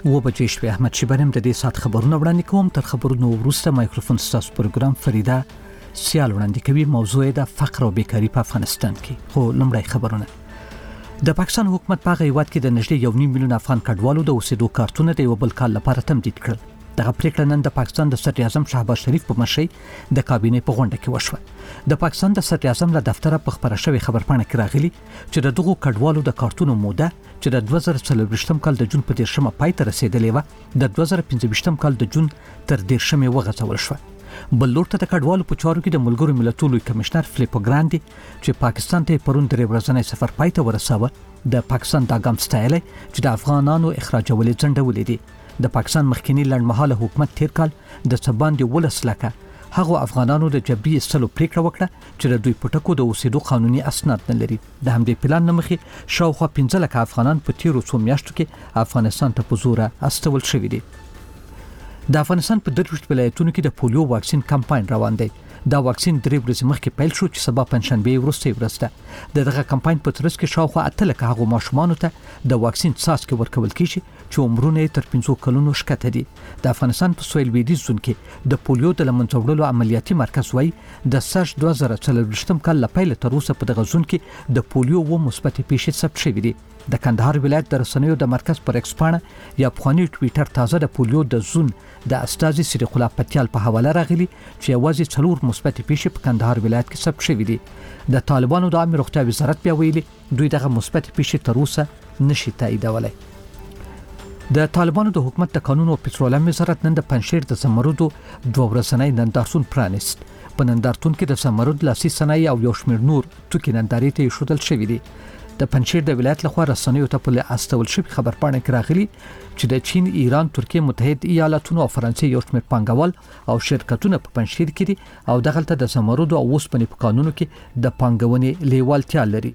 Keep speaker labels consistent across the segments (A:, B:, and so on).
A: و بجې شوې. احمد شیبانم د دې سات خبرونه وړاندې کوم. تر خبرونو وروسته مایکروفون ستاسو پروګرام فریده سیال وړاندې کوي. موضوع د فقر او بیکاری په افغانستان کې. خو لومړی خبرونه. د پاکستان حکومت په هیواد کې د نږدې 1.5 میلیون افغان کډوالو د اوسېدو کارتونه د یو بل کال لپاره تمدید کړل. دغه پریکړه نن د پاکستان د صدر اعظم شهباز شریف په مشرۍ د کابینې په غونډه کې وشوه. د پاکستان د صدر اعظم له دفتره په خبره شوی خبرپاڼه کې راغلي چې د دغو کډوالو د کارتونو موده چې د 2024 کال د جون په 10مه پای ته رسیدلې و د 2025 کال د جون تر 10مه وغځول شو. بل لور ته د کډوالو په چارو کې د ملګرو ملتونو کمشنر فلیپو ګراندي چې پاکستان ته پرون درې ورځنی سفر پای ته ورساوه د پاکستان د ګام ستایل چې د افغانانو اخراجولې ځنډولې دي. د پاکستان مخکنی لړمحاله حکومت تیر کال د سباندې ولس لکه هغه افغانانو د جبري استلو پریکړه وکړه چې د دوی پټکو د اوسېدو قانوني اسناد نه لري. د همدې پلان نمخې شاوخوا 15 لک افغانان په تیرو څو میاشتو کې افغانستان ته په زور استول شوي دي. د افغانستان په 23 ولایتونو کې د پولیو واکسین کمپاین روان دی. دا واکسین 3 ورځې مخکې پیل شو چې سبا پنځشنبه وروسته ورسته دغه کمپاین په ترڅ کې شاوخوا 8 لک هغه ماشومان ته د واکسین څاڅکي ورکول کیږي چې عمرونه تر 15 کلونو شکته دي. د افغانستان په سویل لویدیځ زون کې د پولیو د لمنځه وړلو عملیاتي مرکز وای د سرج 2024 کال لپاره تر اوسه په دغه زون کې د پولیو و مثبت پیښې ثبت شوې دي. د کندهار ولایت د رسنیو د مرکز پر ایکسپانه یا افغاني ټوئیټر تازه د پولیو د زون د استاذ صدیق الله پتیال په حواله راغلي چې یوازې 4 مثبت پیښې په کندهار ولایت کې ثبت شوې دي. د طالبانو د عامه روغتیا وزارت بیا ویلي دوی دغه مثبت پیښې تر اوسه نشي تاییدولای. د طالبانو د حکومت د قانون او پټرولیم وزارت نن د پنځشیر د زمرودو 2 ورځنی نندارتون پرانیست. په نندارتون کې د زمرود لاسي صنایع او یو شمېر نور توکي نندارې ته ایښودل شوي دي. د پنځشیر د ولایت لخوا رسنیو ته په استول شوی خبرپاڼه کې راغلي چې د چین، ایران، ترکیه، متحده ایالاتونو او فرانسې یو شمېر پانګوال او شرکتونه په پنځشیر کې دي او دغلته د زمرود او اوسپنې په قانونو کې د پانګونې لیوالتیا لري.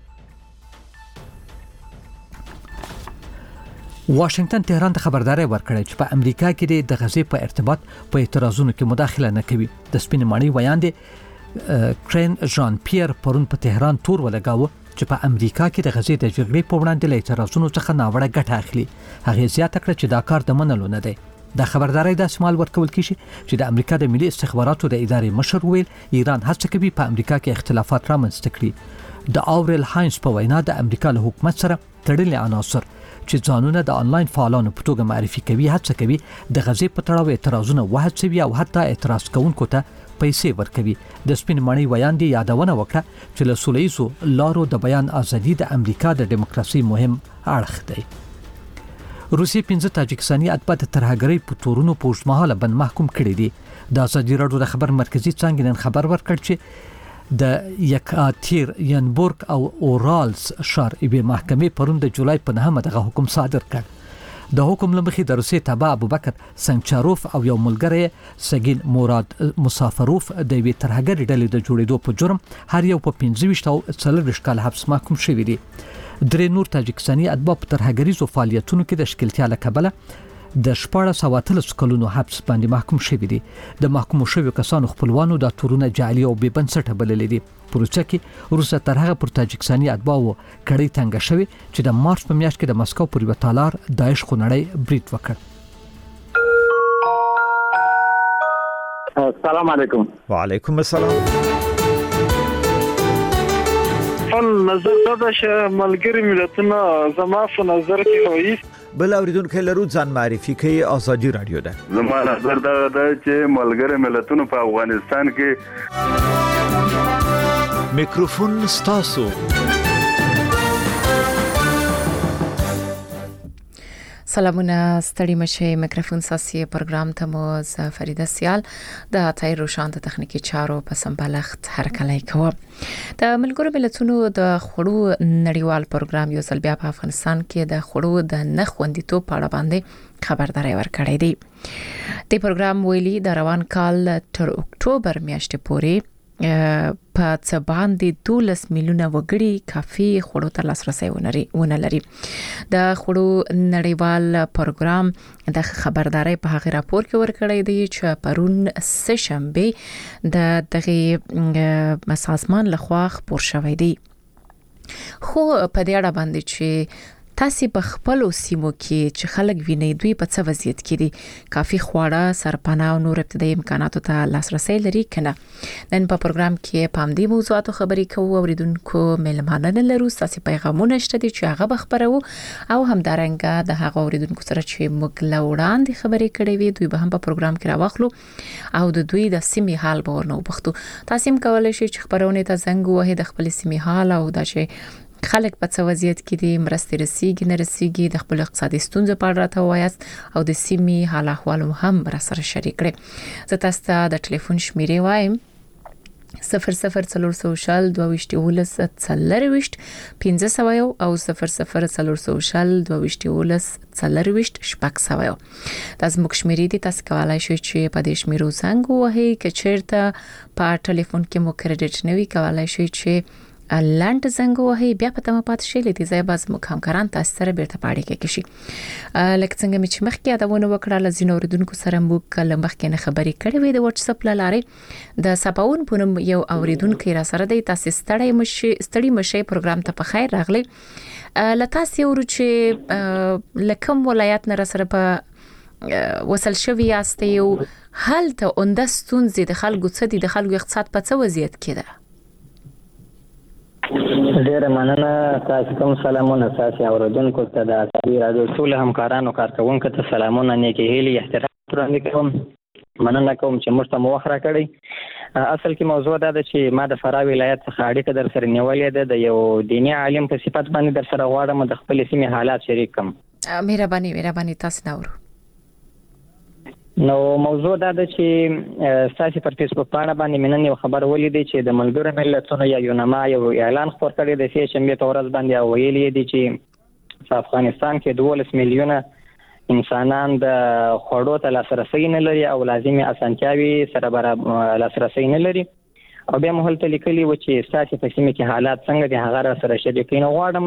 A: واشنگټن تهران ته خبرداري ورکړه چې په امریکا کې د غزې په ارتباط په اعتراضونو کې مداخله نه کوي. د سپین ماڼۍ ویان دي کرین ژان پیر پرون په تهران تور ولګاوه چې په امریکا کې د غزې د جګړې په وړاندې له اعتراضونو څخه ناوړه ګټه اخلي. هغه زیاته کړه چې دا کار د منلو نه دی. د خبرداري د شمال ورکول کیږي چې د امریکا د ملي استخباراتو د ادارې مشر ویل ایران هڅه کوي په امریکا کې اختلافات رامنځته کړي. د اورل هاینز په وینا د امریکا له حکومت سره تړلي عناصر چې ځانونه د انلاین فعالانو په توګه معرفي کوي هڅه کوي د غزې په تړاو اعتراضونه وهڅوي او حتی اعتراض کوونکو ته پیسې ورکوي. د سپین ماڼۍ ویان دی یادونه وکړه چې له سولهییزو لارو د بیان ازادي د امریکا د دیموکراسي مهم اړخ دی. روسیې 15 تاجکستاني اتباع د ترهګرۍ په تورونو په اوږدمهاله بند محکوم کړي دي. د ازادي راډیو د خبر مرکزی څانګې نن خبر ورکړ چې د یکاتیر ینبورګ او اورالز ښار یوې محکمې پرون د جولای په 9مه دغه حکم صادر کړ. د حکم لمخې د روسیې تابع ابوبکر سنچاروف او یو ملګری سګین موراد مسافروف د یوې ترهګرې ډلې د جوړېدو په جرم هر یو په 25 او 40 کال حبس محکوم شوي دي. درې نور تاجکستاني اتباع په ترهګریزو فعالیتونو کې د ښکیلتیا له کبله د 1430 کلونو حبس باندې محکوم شوي دي. د محکوم شویو کسانو خپلوانو د تورونه جعلي او بې بنسټه بللي دي. پروسه کې روسه تر هغه پر تاجکستاني اتباعو کړي تنګ شوی چې د مارچ په میاشت کې د مسکو پر یو تالار داعش خونړی بریټ وکړ.
B: السلام علیکم.
C: وعلیکم السلام.
D: نظر دا چې ملګری ملتونه زما په نظر کې وایي
C: بل اوریدونکو لرو ځان معرفي کوي. ازادي رادیو ده.
E: زما نظر دا چې ملګری ملتونه په افغانستان کې
C: میکروفون ستاسو.
F: سلامونه ستړي مشه. میکروفون ساسي پروګرام ته مو ز فریده سیال د تای روشان د تخنیکی چارو په سمبالښت هرکلی کوم. د ملګرو ملتونو د خړو نړیوال پروګرام یو ځل بیا په افغانستان کې د خړو د نخوندیتوب په اړه باندې خبرداري ورکړې دي. د پروګرام ویلي د روان کال تر اکتوبر میاشتې پورې په څه باندې 12 میلیونه وګړي کافي خوړو ته لاسرسي ونه لري. د خوړو نړیوال پروګرام د خبرداري په هغه راپور کې ورکړی دی چې پرون سه شنبه د دغه سازمان لخوا خبر شوی دی. خو په دې اړه باندې چې تاسو په خپل سیمو کې چې خلک ویني دوی په څه وضعیت کې دي کافي خواړه سرپناه او نور ابتدایي امکاناتو ته لاسرسي لري کنه نن په پروګرام کې پام دې موضوعاتو خبرې کوو اوریدونکو ملمانه لرو تاسو پیغامونه شته چې هغه بخبرو او همدارنګه د هغه اوریدونکو سره چې موږ لوړاندې خبرې کړې وي دوی به هم په پروګرام کې راوخلو او د دوی د سیمې حال به ورنو بختو تاسو هم کولای شئ چې خبرونه ته زنګ وهئ د خپل سیمې حال او دا چې خلک په څه وضعیت کې دي مرستې رسیږي نه رسیږي د خپل اقتصادي ستونزو په اړه راته وایاست او د سیمې حال احوال هم سره شریک کړئ زه تاسو ته د ټلیفون شمیرې وایم 0040 22 څلرويشت 1500 او 0040 22 څلرويشت شپږ سوه تاسو موږ شمیرې دي تاسو کولای شئ چې په دې شمیرو څنګه وهي چې چیرته په ټلیفون کې مو کریډټ نوي کولای شئ چې لاند څنګه وهي بیا په تمه پات شي لته ځای باز مخامکاران تاسو سره بیرته پاړې کې شي لکه څنګه چې مخکې یادونه وکړه لزینو اوریدونکو سره موږ کله مخکې نه خبرې کړې وې د واتس اپ لارې د سپاون پونم یو اوریدونکو را سره د تاسو ستړي مشه پروګرام ته په خیر راغلی لته سیورو چې لکم ولایت نه سره په وصل شوی یاستې یو هلته اوندستون زی د خلکو څه دي د خلکو اقتصاد په څه وضعیت کې ده
B: ډیره مننه تاسو کوم سلامونه تاسو اوریدونکو ته د ازادي رادیو ټول همکارانو کارکونکو ته سلامونه نیکی هیلي احترام وړاندې کوم مننه کوم چې موږ ته مو وخت راکړی اصل کې موضوع دا ده چې ما د فراه ولایت څخه اړیکه در سره نیولې ده د یو دیني عالم په صفت باندې در سره غواړم د خپل سیمې حالات شریک کوم
F: مهرباني تاسو نورو
B: نو موضوع دا ده چې تاسو پر فیسبوک باندې مننه یو خبر ولیدي چې د ملګرو ملتونو یا یونما یو اعلان خپور کړی د سې شنبه په ورځ باندې ویلي دي چې په افغانستان کې 12 میلیونه انسانان د خوړو ته لاسرسي نه لري او لازمي اسانتیاوي سره برابر لاسرسي نه لري او بیا مهال ته لیکلي و چې تاسو په سیمه کې حالات څنګه دي هغه سره شریکین غواړم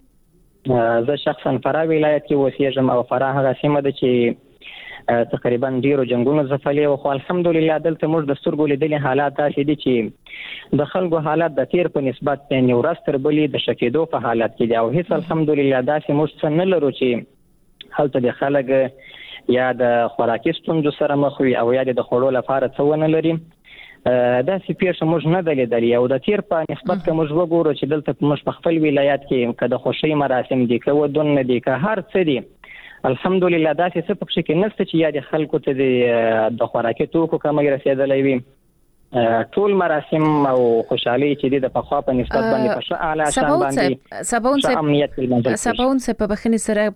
B: چې زه شخصا فراه ولایت کې اوسېږم او فراه هغه سیمه ده چې تقریبا ډیرو جنگونو زفلي او خو الحمدلله دلته موږ د سترګو لیدلې حالات دي چې د خلکو حالات د تیر په نسبت په نیورستر بلی د شکیدو په حالات کې دي او هیڅ الحمدلله داسې موږ څه نه لرو چې هلته د خلک یا د خوراکي ستونزو سره مخ وي او یا د خوړو لپاره څه ونه لري دا سی پیښه موږ نه دلیدلې او د تیر په نسبت کې موږ وګورو چې دلته موږ په خپل ولایت کې کده خوشي مراسم دي کوو دون دي که هر څه دي الحمدلله دا څه په شکل کې نشته چې یا د خلکو ته د خوراکي توکو کمې رسیدلې وي ټول مراسم او خوشحالي چې د پخوا په نسبت باندې په ښه اعلی شان باندې
F: سباون په بخنی سره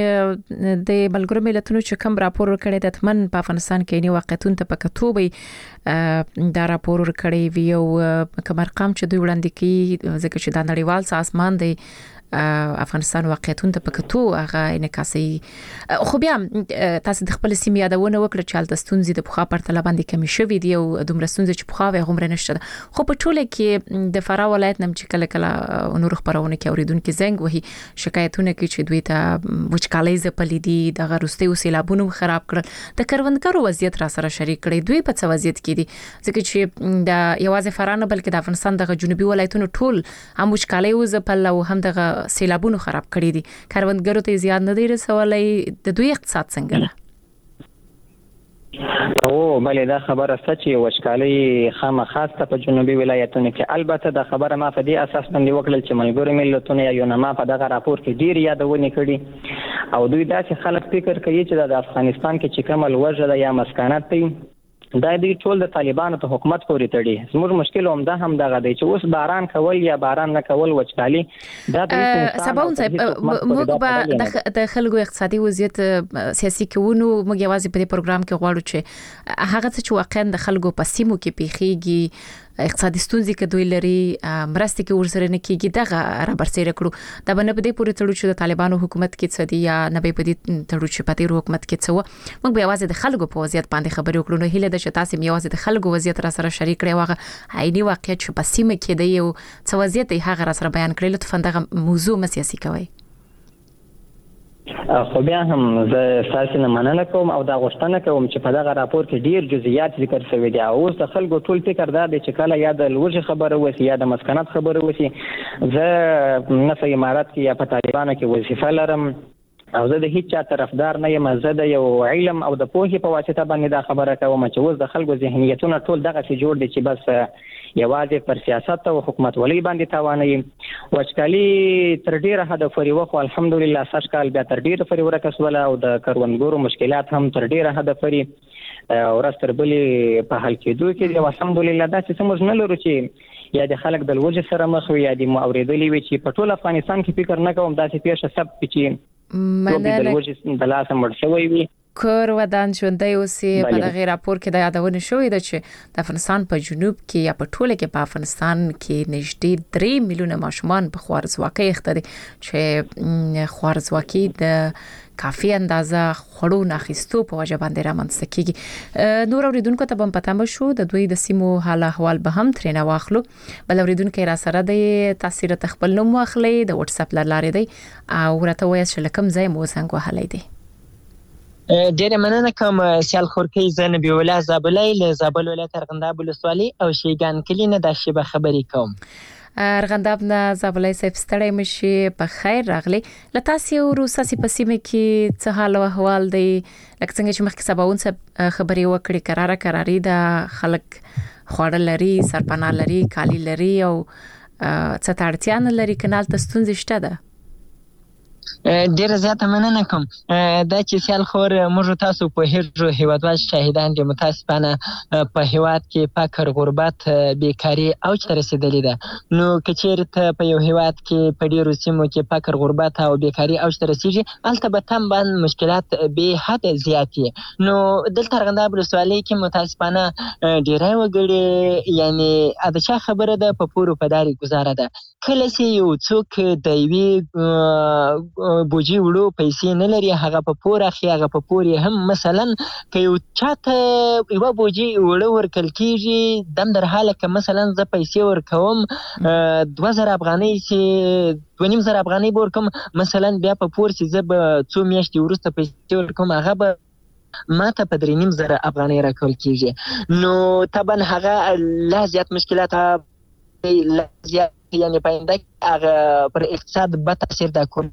F: د ملګرو ملتونو چې کوم راپور کړی د تمن په افغانستان کې نی واقعیتون ته پکتوبې دا راپور کړی وی او کوم رقم چې دوی وړاندې کی ځکه چې د نړیوال سازمان دی افغانستان واقعیتون ته پکتو هغه انعکاسي خو بیا تاسو د خپل سیمې یادونه وکړه چې حالت ستونزې د پخوا پرتله باندې کمی شوې دي او دومره ستونزې چې پخوا وي غومره نشته خو په ټوله کې د فراه ولایت نم چې کله نور خبرونه کې اوریدونکو زنګ وهي شکایتونه کوي چې دوی ته وچکالۍ زپلې دي د غروستي او سیلابونو خراب کړل د کروندګرو وضعیت را سره شریک کړي دوی په څه وضعیت کې دي ځکه چې د یوازې فراه نه بلکې د افغانستان د جنوبي ولایتونو ټول هم وچکالۍ وزپل او هم د سیلابونو خراب کړی دي کروندګرو ته زیات نه دی رسولای د دوی اقتصاد څنګه ده
B: او بلې دا خبره سچ یو وشکالي خاصه په جنوبي ولایتونو کې البته دا خبره ما په دې اساس باندې وکړل چې ملګرو ملتونو یا یونما په دغه راپور کې ډیر یادونه کړي او دوی داسې خلک فکر کوي چې د افغانستان کې چې کوم لوجه یا مسکانات دی دا د ټول د طالبانو ته حکومت پورې تړي زموږ مشکل هم دا هم دغه دی چې اوس باران کول یا باران نه کول وچکالي دا د
F: سباون موږ به د خلکو اقتصادي وضعیت سیاسي کېونو موږ یوازې په دې پروګرام کې غواړو چې هغه څه چې واقعا د خلکو په سیمو کې پیخيږي اقتصادي ستونزې کې دوی لري مرستې کې ورسره نه کېږي دغه را برسېره کړو دا باندې په دې پورې تړو چې د طالبانو حکومت کې څه دي یا نه به په دې تړو چې په دې حکومت کې څه و موږ به یوازې د خلکو په وضعیت باندې خبرې وکړو نو هیله ده چې تاسو یوازې د خلکو وضعیت را سره شریک کړئ واغه عیني واقعیت چې په سیمه کې دی او څه وضعیت هغه را سره بیان کړئ لطفا دغه موضوع مسیاسي کوي
B: خو بیا هم زه ستاسو نه مننه کوم او دا غوښتنه کوم چې په دغه راپور کې ډیر جزئیات ذکر شوي دي او اوس د خلکو ټول فکر دا دی چې کله یا د لوږې خبره وشي یا د مسکنت خبره وشي زه نه په امارات کې یا په طالبانو کې وظیفه لرم او زه د هیڅ چا طرفدار نه یم. زه د یو علم او د پوهې په واسطه باندې دا خبره کوم چې اوس د خلکو ذهنیتونه ټول دغسې جوړ دي چې بس یوازې پر سیاست او حکومتولۍ باندې تاوانوي. وچکالي تر ډیره حده پورې وخو الحمدلله سږ کال بیا تر ډیره پورې ورکه شوله او د کروندګرو مشکلات هم تر ډیره حده پورې ورځ تر بلې په حل کېدو کې دي او الحمدلله داسې څه موږ نه لرو چې یا د خلک د لوږې سره مخ وي یا د مو اورېدلي وي چې په ټول افغانستان کې فکر نه کوم داسې پیښه ثبت کړي چې د لوږې د لاسه مړ شوی وي.
F: کور ودان ژوندۍ اوسي. په دغه راپور کې د یادونه شوې ده چې د افغانستان په جنوب کې یا په ټوله کې په افغانستان کې نږدې 3 میلیونه ماشومان په خوارزواکۍ اخته دي چې خوارزواکۍ د کافي اندازه خړو ناخستو په وجه باندې رامنځته کیږي. نور اوریدونکو ته هم پته مشو د دوی د سیمو حال احوال به هم ترنه واخلو. بل اوریدونکو را سره د تاثیر تخپل نوم واخلي د واتس اپ لارې دی او ورته وایي چې لکم ځای مو څنګه وهلې دي.
G: ډیره مننه کوم سیال خورکی زنبی ولا زابلای له زابل ولایت ارغنداب ولسوالۍ او شیګان کلی نه د شیبه خبرې کوم.
F: ارغنداب نه زابلای صاحب ستړی مشي په خیر راغلی. لته سیو روساسي په سیمه کې څه حال او احوال دی لکه څنګه چې مخکې سباون خبرې وکړي قراري د خلک خوړل لري سرپناه لري کالی لري او څه تړتیا نه لري کنال ته ستونزې شته ده.
G: ډیره زیاته مننه کوم دا چې سیال خور موږ تاسو په هیڅ هیوادوال شاهدان دي متاسفانه په هیواد کې فقر غربت بیکاری اوج ته رسیدلې ده. نو کچېرته په یو هیواد کې په ډیرو سیمو کې فقر غربت او بیکاری اوج ته رسیږي البته به تم باندې مشکلات به حد زیات دي. نو دلته ارغنداب ولسوالۍ کې متاسفانه ډیره وګړي یعنی اده خبره ده په پورو په داري گزاره ده. کله چې یو څوک د وی بوجي وړو پیسې نه لري هغه په پور اخی هغه په پور هم مثلا که یو چاته یو بوجي وړو ورکل کیږي دم در حاله که مثلا ز پیسې ورکوم 2000 افغانۍ چې 2500 افغانۍ ورکوم مثلا بیا په پور چې زب 2 میاشتې ورسته پیسې ورکوم هغه به ما ته په 3500 افغانۍ راکول کیږي. نو طبعا هغه لا زیات مشکلات لا زیات یعنی پاینده هغه پر اقتصاد به تاثیر دا کوي.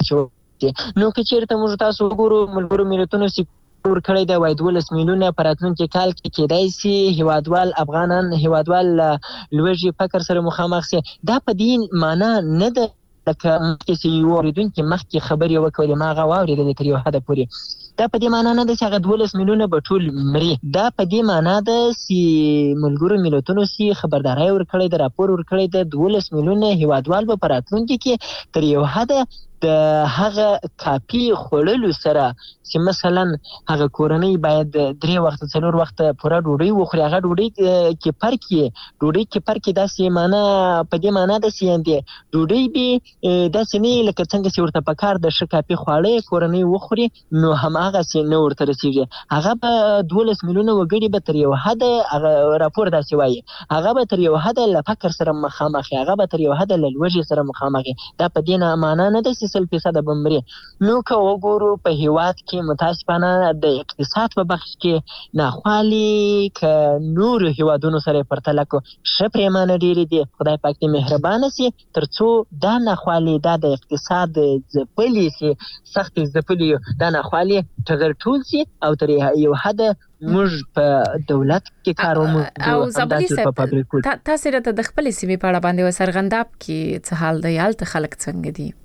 G: نو که چیرته موږ تاسو وګورو ملګرو ملتونو سکتور کړی دا وای 12 میلیونه پر راتلونکي کال کې کېدای شي هیوادوال افغانان هیوادوال لوږې فقر سره مخامخ شي. دا په دې معنی نه ده لکه چې یو اوریدونکو مخکې خبرې وکړې ما غوا اوریدلې تر یو حد پورې. دا په دې معنی نه ده چې هغه 12 میلیونه به ټول مري. دا په دې معنی ده چې ملګرو ملتونو سي خبرداري ورکړې د راپور ورکړې د 12 میلیونه هیوادوال به پر راتلونکي کې تر یو حد د هغه کافي خوړلو سره چې مثلا هغه کورنۍ باید 3 وخت 4 وخت پوره ډوډۍ وخوري هغه ډوډۍ کې فرق داسې معنا په دې معنا د سیندې ډوډۍ به داسې نه لکه څنګه چې ورته پکار د ش کافي خواړه کورنۍ وخوري نو هم هغه چې نو ورته رسیږي هغه په 12 میلیونه وګړي به تر یو حد هغه راپور داسې وایي هغه به تر یو حد له فقر سره مخامخ هغه به تر یو حد له لوږې سره مخامخ. دا په دې معنا نه ده 100% بمري. نو که وګورو په هیواد کې متاسفانه د اقتصاد په بخش کې ناخوالي ک نور هیوادونو سره پرتله کو شپریمانه ډیری دي. خدای پاک دې مهربانه سي ترڅو دا ناخوالي د اقتصاد ځپلي سي سخت ځپلي دا ناخوالي تر ټول سي او تر یو حد موږ په دولت کې کاروم
F: او زبلی سره تاسو راته د خپل سیمې په اړه باندې وسرغنداب کې څه حال دی یالته خلک څنګه دي؟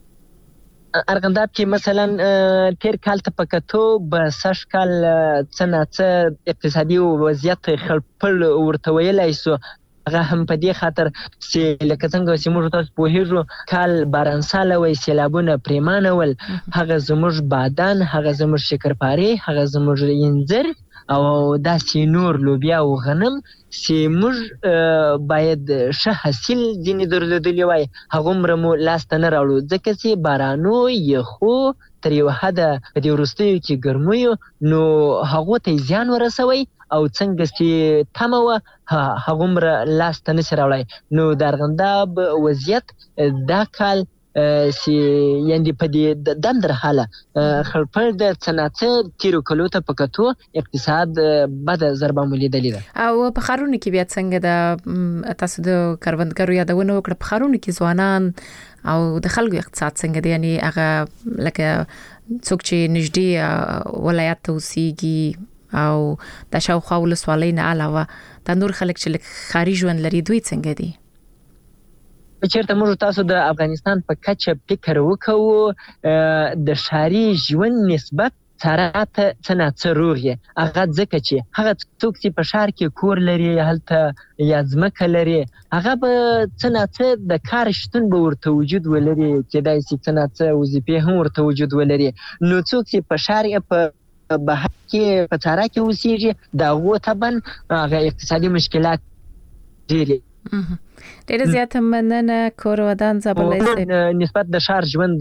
G: ارغنداب کې مثلا تیر کال ته پکاتو به سش کال څنګه اقتصادي وضعیت خپل ورته ویلای سو هغه هم په دې خاطر چې لکه څنګه چې موږ تاسو په هیڅ کال بارانساله وي سیلابونه پریمانه ول هغه زموږ بادان هغه زموږ شکرپاري هغه زموږ انځر او داسې نور لوبیا او غنم چې موږ باید ښه حاصل ځینې درلودلی وای هغه مرمو لاسته نه راوړو ځکه چې بارانو یخو تر یو حد په دې وروستیو کې ګرمیو نو هغه ته زیان ورسوي او څنګه چې تمه هغه مر لاسته نه راوړي. نو د ارغنداب وضعیت دا کال سی یعنی په دې دندر حاله خپل د صنعت تیرو کلو ته پکتو اقتصاد بد ضربه ملیدلې ده.
F: او په خارونو کې بیا څنګه د تاسو د کروندګرو یادونه وکړه، په خارونو کې ځوانان او د خلکو اقتصاد څنګه دی؟ یعنی هغه لکه څوک چې نږدې ولایت ته اوسېږي او د شاوخوا ولسوالۍ نه علاوه د نور خلک چې خاري ژوند لري دوی څنګه دي؟
G: چېرته موږ تاسو د افغانستان په کچه فکر وکړو د ښاري ژوند نسبت سره ته څه روغ یې هغه ځکه چې هغه څوک چې په ښار کې کور لري هلته یا ځمکه لري هغه به څه د کار شتون به ورته وجود ولري، کېدای شي څه وظیفې هم ورته وجود ولري. نو څوک چې په ښار یا په بهر کې په څاره کې اوسېږي د هغو طبعا هغه اقتصادي مشکلات ډېر
F: ډېر زیات مننه کور ودان زابلای صاحب
G: نسبت د ښار ژوند.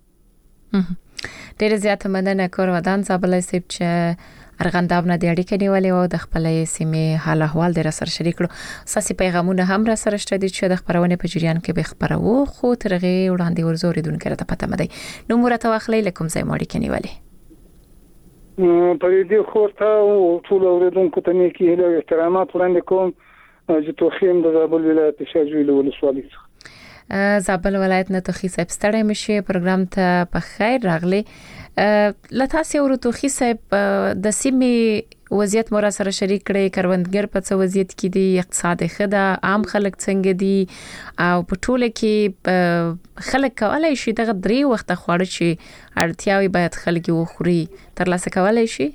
F: ډېر زیات مننه کور ودان زابلای صاحب چې ارغنداب نه د اړیکې نیولې او د خپلې سیمې حال احوال در سره شریک کړو. ساسي پیغامونه هم را سره شته چې د خبرونه په جریان کې به خبرو خو ترغه وړاندې ورزورېدونکو ته پته مده نو مرته واخلې لکم زې ماړي کې نیولې
D: په دې خورته او ټول اوریدونکو ته مې کې له احترامات وړاندې کوم چې توخیم د زابل ولایت شاجوی له ولسوالۍ څخه
F: زابل ولایت نه توخی صاحب ستړی مشي پروګرام ته په خیر راغلی. لته سي ورو توخی صاحب د سیمې وضعیت مور سره شریک کړي، کروندګر په څه وضعیت کې دي، اقتصاد خدا عام خلک څنګه دي او په ټوله کې خلک کولای شي دغه درې وخت خواړه چې اړتیاوي باید خلک وخوري ترلاسه کولای شي؟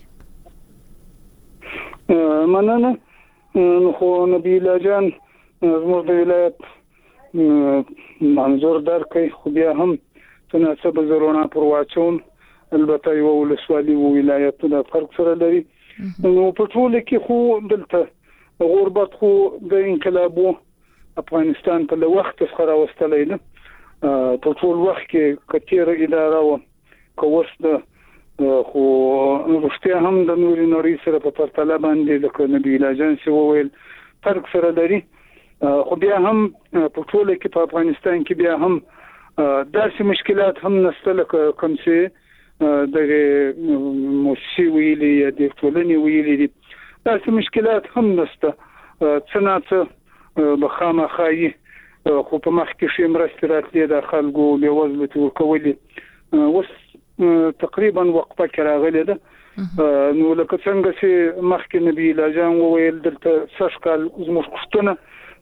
D: مننه. خو نبی الله جان زموږ د ولایت منظور درکې خو بیا هم تناسب زرونه پر واچون البته یو ولسوالي او ولایت د فرق سره لري. نو په ټول کې خو دلته غربت خو د انقلابو افغانستان په وخت څخه راوستلې ده. په ټول وخت کې کثیر اداره او کوست خو رښتیا هم د نوري نړۍ سره په پرتله باندې لکه نبی الله جان سی وویل فرق سره لري. خو بیا هم په ټول کې په افغانستان کې بیا هم داسې مشکلات هم نشته لکه کوم چې د موسسي ویلي یا د ټولنې ویلي دي، داسې مشکلات هم نشته. څنګه بخامه خایي خو په مخ کې شي مرستې راتلې د خلکو له وزلت ورکولې اوس تقریبا وقفه راغله ده. نو لکه څنګه چې مخکې نبی الله جان وویل دلته سشکال زموږ کښتونه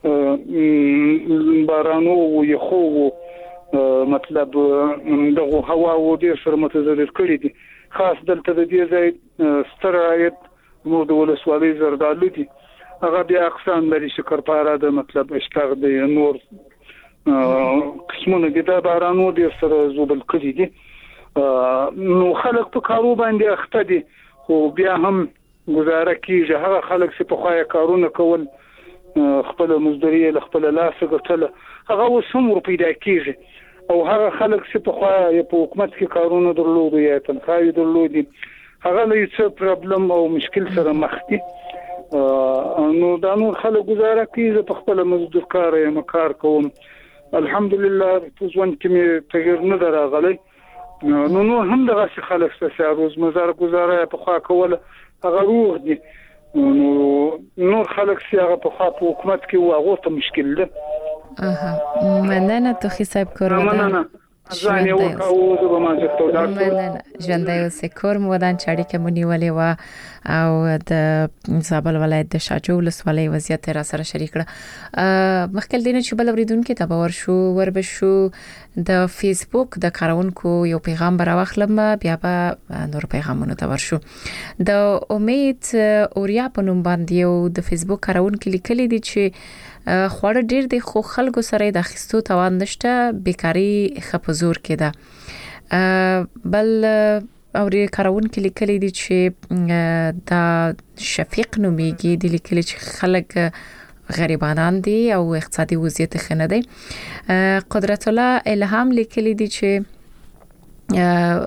D: بارانو او یخو مطلب دغه هوا او ډیر سره متضرر کړی دي. خاص دلته د دې ځای سترایت موږ د ولسوالۍ زردالو دي، هغه بیا اقسام لري شکرپاره د مطلب اشتاق د نور قسمونه دي د بارانو ډیر سره زوبل کړی دي. نو خلک په کارو باندې اخته دي خو بیا هم گزاره کیږي. هغه خلک چې په خوای کارونه کول خپل مزدوري له خپل لاس ګټل هغه وسم ور پیدا کیږي او هغه خلک چې په خوای په حکومت کې کارونه درلود یا تنخواهي درلود هغه له څه پرابلم او مشکل سره مخ دي. نو دا نور خلک گزاره کوي په خپل مزدور کار یم کار کوم الحمدلله په ځوان کې تغیر نه راغلی. نو هم دغه خلک څه روز مزار گزاره په خوا کوله هغه روغ دي. نور خلک چې هغه په خوا په حکومت کې هغه ته مشکل ده.
F: مننه توخی صاحب کورونه ځان یو کاوه د بمانځه ژوندۍ اوسې کور مو ودان چاړي کې مونږ ولې وا او د زابل ولایت د شاجو ولسوالۍ وضعیت را سره شریک کړه. مخکې دینه چې بل اوریدونکو ته باور شو وربشو د فیسبوک د کارونکو یو پیغام براوخلم بیا به نور پیغامونه ته ورشو. د امید اوریا په نوم باندې یو د فیسبوک کارونکو لیکلي دي چې خوړ ډیر د خو خلکو سره د اخیستو توان نشته، بیکاری خپزور کې ده. بل اوري کارونکو لیکلي دي چې دا شفیق نومیږي د لیکلي چې خلک غریبانان دي او اقتصادي وضعیت خنه دی. قدرت الله الهام لیکلي دي چې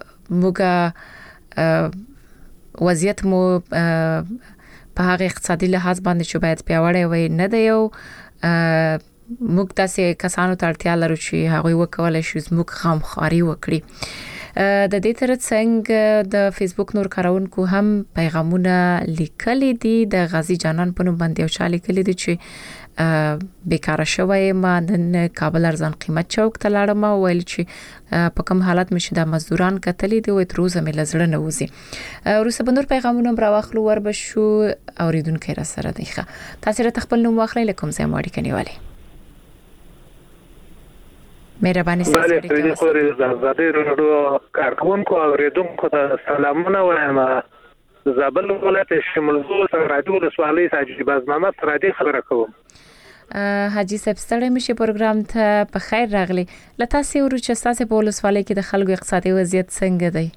F: موږ وضعیت مو په هغه اقتصادي لحاظ باندې چې باید پیاوړی وي نه دی او موږ تاسو کسانو ته اړتیا لرو چې هغه وکولای شي زموږ غمخواري وکړي. د دې ترڅنګ د فیسبوک نور کارونکو هم پیغامونه لیکلي دي. د غازی جانان په نوم باندې او چا لیکلي دي چې بیکاره شوی ما نن کابل ارزان قیمت چوک ته لاړم او ویل چې په کوم حالت مې د مزدوران کتلې دي او تر اوسه مې لزړه نه وځي. روسه بنور پیغامونه راوخلو ور بشو اوریدونکو را سره دی. تاسو را خپل نوم واخلئ لکم زه ماړی کنيواله. مهرباني
H: سره د خوري د زادي رادیو کارکونکو اوریدونکو ته سلامونه وایم. زابل ولایت شمولزو سره رادیو د سوالي ساجي بازنامه سره دی خبره کوم.
F: حاجی صاحب ستړی مشه پروګرام ته په خیر راغلی. لته سي ورو چې تاسو په ولسوالۍ کې د خلکو اقتصادي وضعیت څنګه دی؟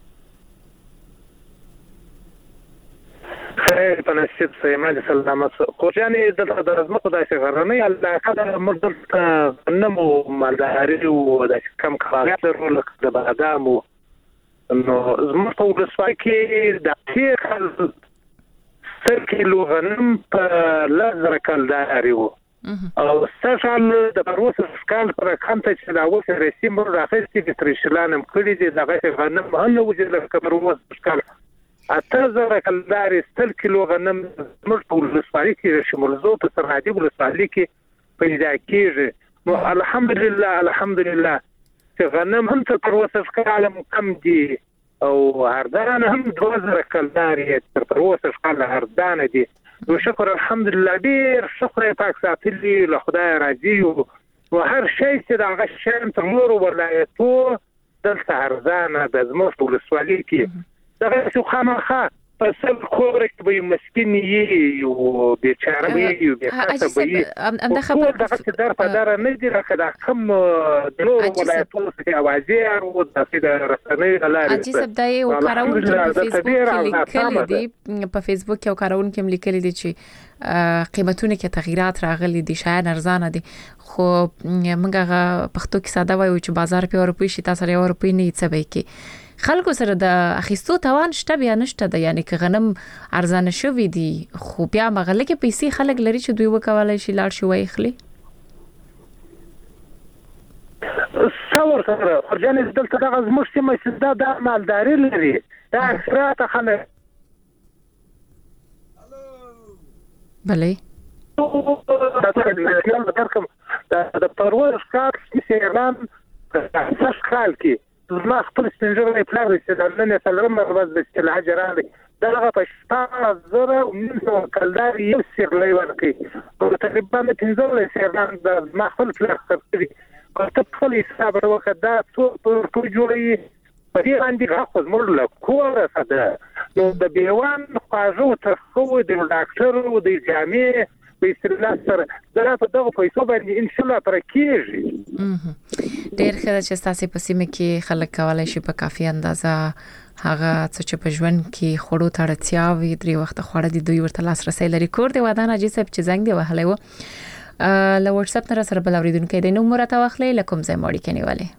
H: خیر په نصیب سیمه سلامت خو یعنی د زمکو د شغرنې علاقه د مردم نمو مالداري او د کم کارات رول د بادامو نو زمکو د ولسوالۍ کې د تیر سر کیلو غنم په لزر کلداري وو او سشال د پروسس سکال پر کانته چې دا وسه رسیم راخستي د ترشلانم کړی دي دغه غنم هنه وجه د پروسس سکال اتزر کلداري ستل کیلو غنم موږ په ولسوالۍ کې شمولزو په سرحدي ولسوالۍ کې پیدا کیږي. نو الحمدلله چې غنم هم تر پروسس سکال کم دي او هردان هم 2000 کلداري تر پروسس سکال هردان دي. نو شکر الحمدلله ډیر شکر پاک ساتلی له خدای راضي او هر شي چې دا غشم تر نور ولایتو دلته هردان د زموږ ولسوالۍ کې دغه څو خامخه په سل خبره کې به مسکین یو بیچاره وي یو بیچاره وي
F: ام خبر
H: دغه در په دره نه دي راکړه کوم د نور ولایتونو څخه اوازې او د رسنۍ غلاري
F: اجي سب دای او کارون په فیسبوک کې لیکل دي په فیسبوک کې او کارون کې لیکل دي چې قیمتونه کې تغیرات راغلي دي شاید ارزانه دي خو موږ پښتو کې ساده وایو چې بازار په اروپای شي تاسو لري اروپای نه څه به کې خلکو سره د اخیستو توان شته بیا نشته د یعنی که غنم ارزانه شوی دي خو بیا مغله کې پیسې خلک لري چې دوی وکولای شي لاړ شي وای خلی
H: څور سره ورجن دلته د غزموش سیمه د مالداري لري دا اکثرات خلک
F: بلې
H: د پرور کار چې اعلان څه خال کې زما خپل سپینجرې پلار چې د نن سلام مرز د استلها جرالي دغه په 10000 کلداري یو سیرلې ورکي او تقریبا 15 سیرلان د ما خپل پلار خرڅري او ته خپل حساب وکړه دا څو جوړي په دې باندې غوښ زموږ له کوره ساده نو د بیوان خواجو تر خو د ډاکټر او د جامع په استرلا سره دغه دغه پیسو باندې ان شاء الله پر کېږي.
F: ډېر ښه چې تاسو په سیمه کې خلک کولای شي په کافي اندازه هغه څه په ژوند کې خورو تړتیا وي درې وخت خوړه دي دوی ورته لاسرسي لري. کور دی ودان اجي صاحب چې زنګ دی وهلی و له واتس اپ نه سره بل اوریدونکو د نوم مرته واخلې لکم زه ماړی کنيواله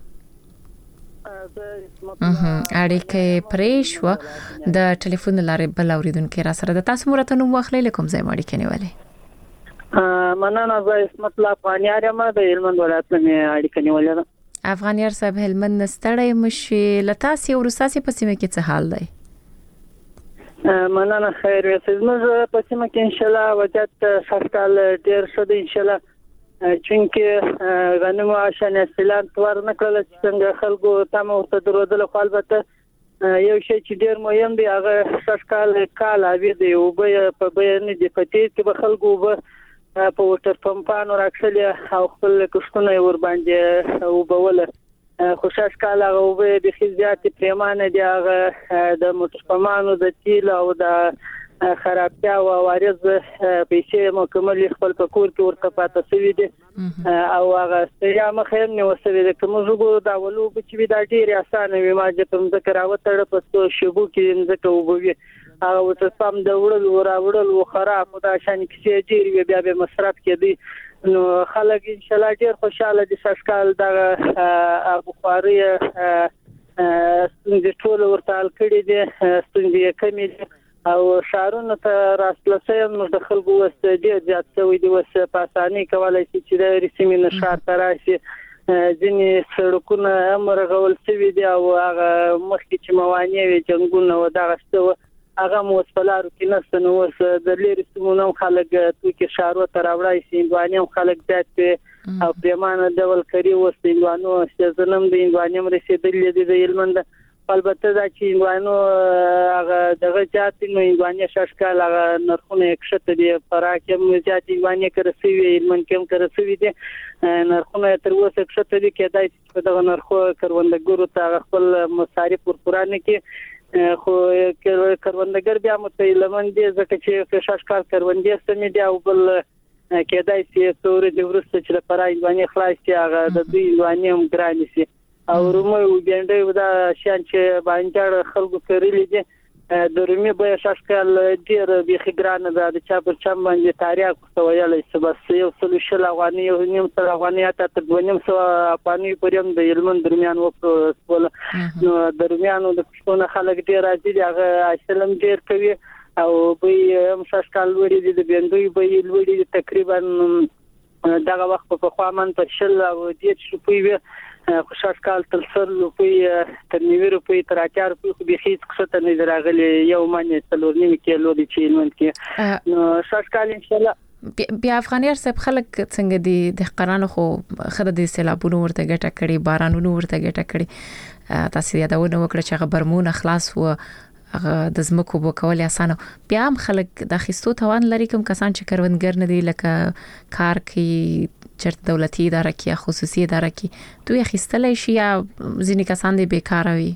F: اړیکه پرېښو د ټلیفون لارې بل اوریدونکو را سره د تاسو مرته نوم واخلې لکم زه ماړی کنيواله
I: مننه زه اسمت الله افغانیار یم د هلمند ولایت نه اړیکه نیولې ده.
F: افغانیار صاحب هلمند نستړی مشي لتاسي او رساسي په سیمه کې څه حال دی؟
I: مننه خیر وي زموږ په سیمه کې ان شاء الله وضعیت خاصال ډیر ښه دی ان شاء الله چونکه غنمو عشان استلام تور نکړل چې څنګه خلکو تم او تدرودل خو البته یو شی چې ډیر مهم دی هغه خاصال کال اوی دی او په بیان دي پټې کې به خلکو به په وټر پمپانو راکړل او خپل کښتونه ور باندې او بوله خوشاش کاله او به د خزيات پریمانه دی هغه د موټر پمانو د تیل او د خرابتیا او وارز پیسې مکمل خپل پکور کې ورته پاتې شوی دي او هغه ستیا مخیم نو وسوي د کوم زګو دا ولو چې دا ډیر اسانه وي ما چې په ذکر راوتړ په شبو کې ځکه وبوي هغه ورته سم د وړل او خراب دا شان کې ډیر بیا به مصرف کېدی نو خلک ان شاء الله ډیر خوشاله دي ساسکال د بخاري ستونزې ټول ورته حل کړي دي ستونزې کمې دي او شهرونو ته راسلسي موږ د خلکو وست ډیر زیات شوی دی وس په اسانۍ کولای شي چې د رسمي نشار تراشي ځینې سړکونه هم رغول شوي دي او هغه مخکې چې موانع وي جنګونه و دغه څه هغه مو وسپلارو کې نشته نو اوس د لري سیمونو خلک توکي شهرو ته راوړای شي هندوانې هم خلک زیات او پیمانه ډول کوي اوس د هندوانو سیزنم د هندوانې رسیدلې دي د علمند البته دا چې هندوانو هغه دغه جات نو هندوانې شاشکال هغه نرخونه کښته دي پراکه مو جات هندوانې کرسوي علمن کوم کرسوي دي نرخونه تر اوسه کښته دي کېدای چې دغه نرخو کروندګرو ته خپل مصارف ورپورانه کې خو کروندګر بیا متعلمن دي ځکه چې شاشکال کروندې سمې دي او بل کېدای چې تور د ورسته چې لپاره هندوانې خلاص شي هغه د دوی هندوانې هم ګران شي او رومي او ګنډي دا شان چې باندې خلکو کړلې دي د رومي به شاشکال ډیر بيخي ګران ده د چا پر چم باندې تاریخ کوستویل شي بس یو سلوشل افغاني یو نیم سره افغاني ته تدونیم سو افغاني پریم د علمن درمیان وکړو نو درمیانو د پښتون خلک ډیر راځي هغه اسلام ډیر کوي او به هم شاشکال وړي دي د بندوي به وړي تقریبا دغه وخت په خوامن پر شل او د شپوي خوشاشکال تل سر روپی تر 90 روپی تر 80 روپی خو به هیڅ څه نه دراغلي یو معنی تلور نیم کیلو دي چې مونږ کې نو شاشکال ان شاء الله
F: بیا افغانیار صاحب خلک څنګه دي د قرانو خو خره د سیلابونو ورته ګټه کړي بارانونو ورته ګټه کړي تاسو یادونه وکړه چې خبرمون خلاص و د زمکو بو کول اسانه بیا هم خلک د خستو توان لري کوم کسان چې کروندګر نه دي لکه کار کوي چرته دولتي اداره کې خصوصي اداره کې دوی خستلای شي یا ځینې کسان دي بیکاره وي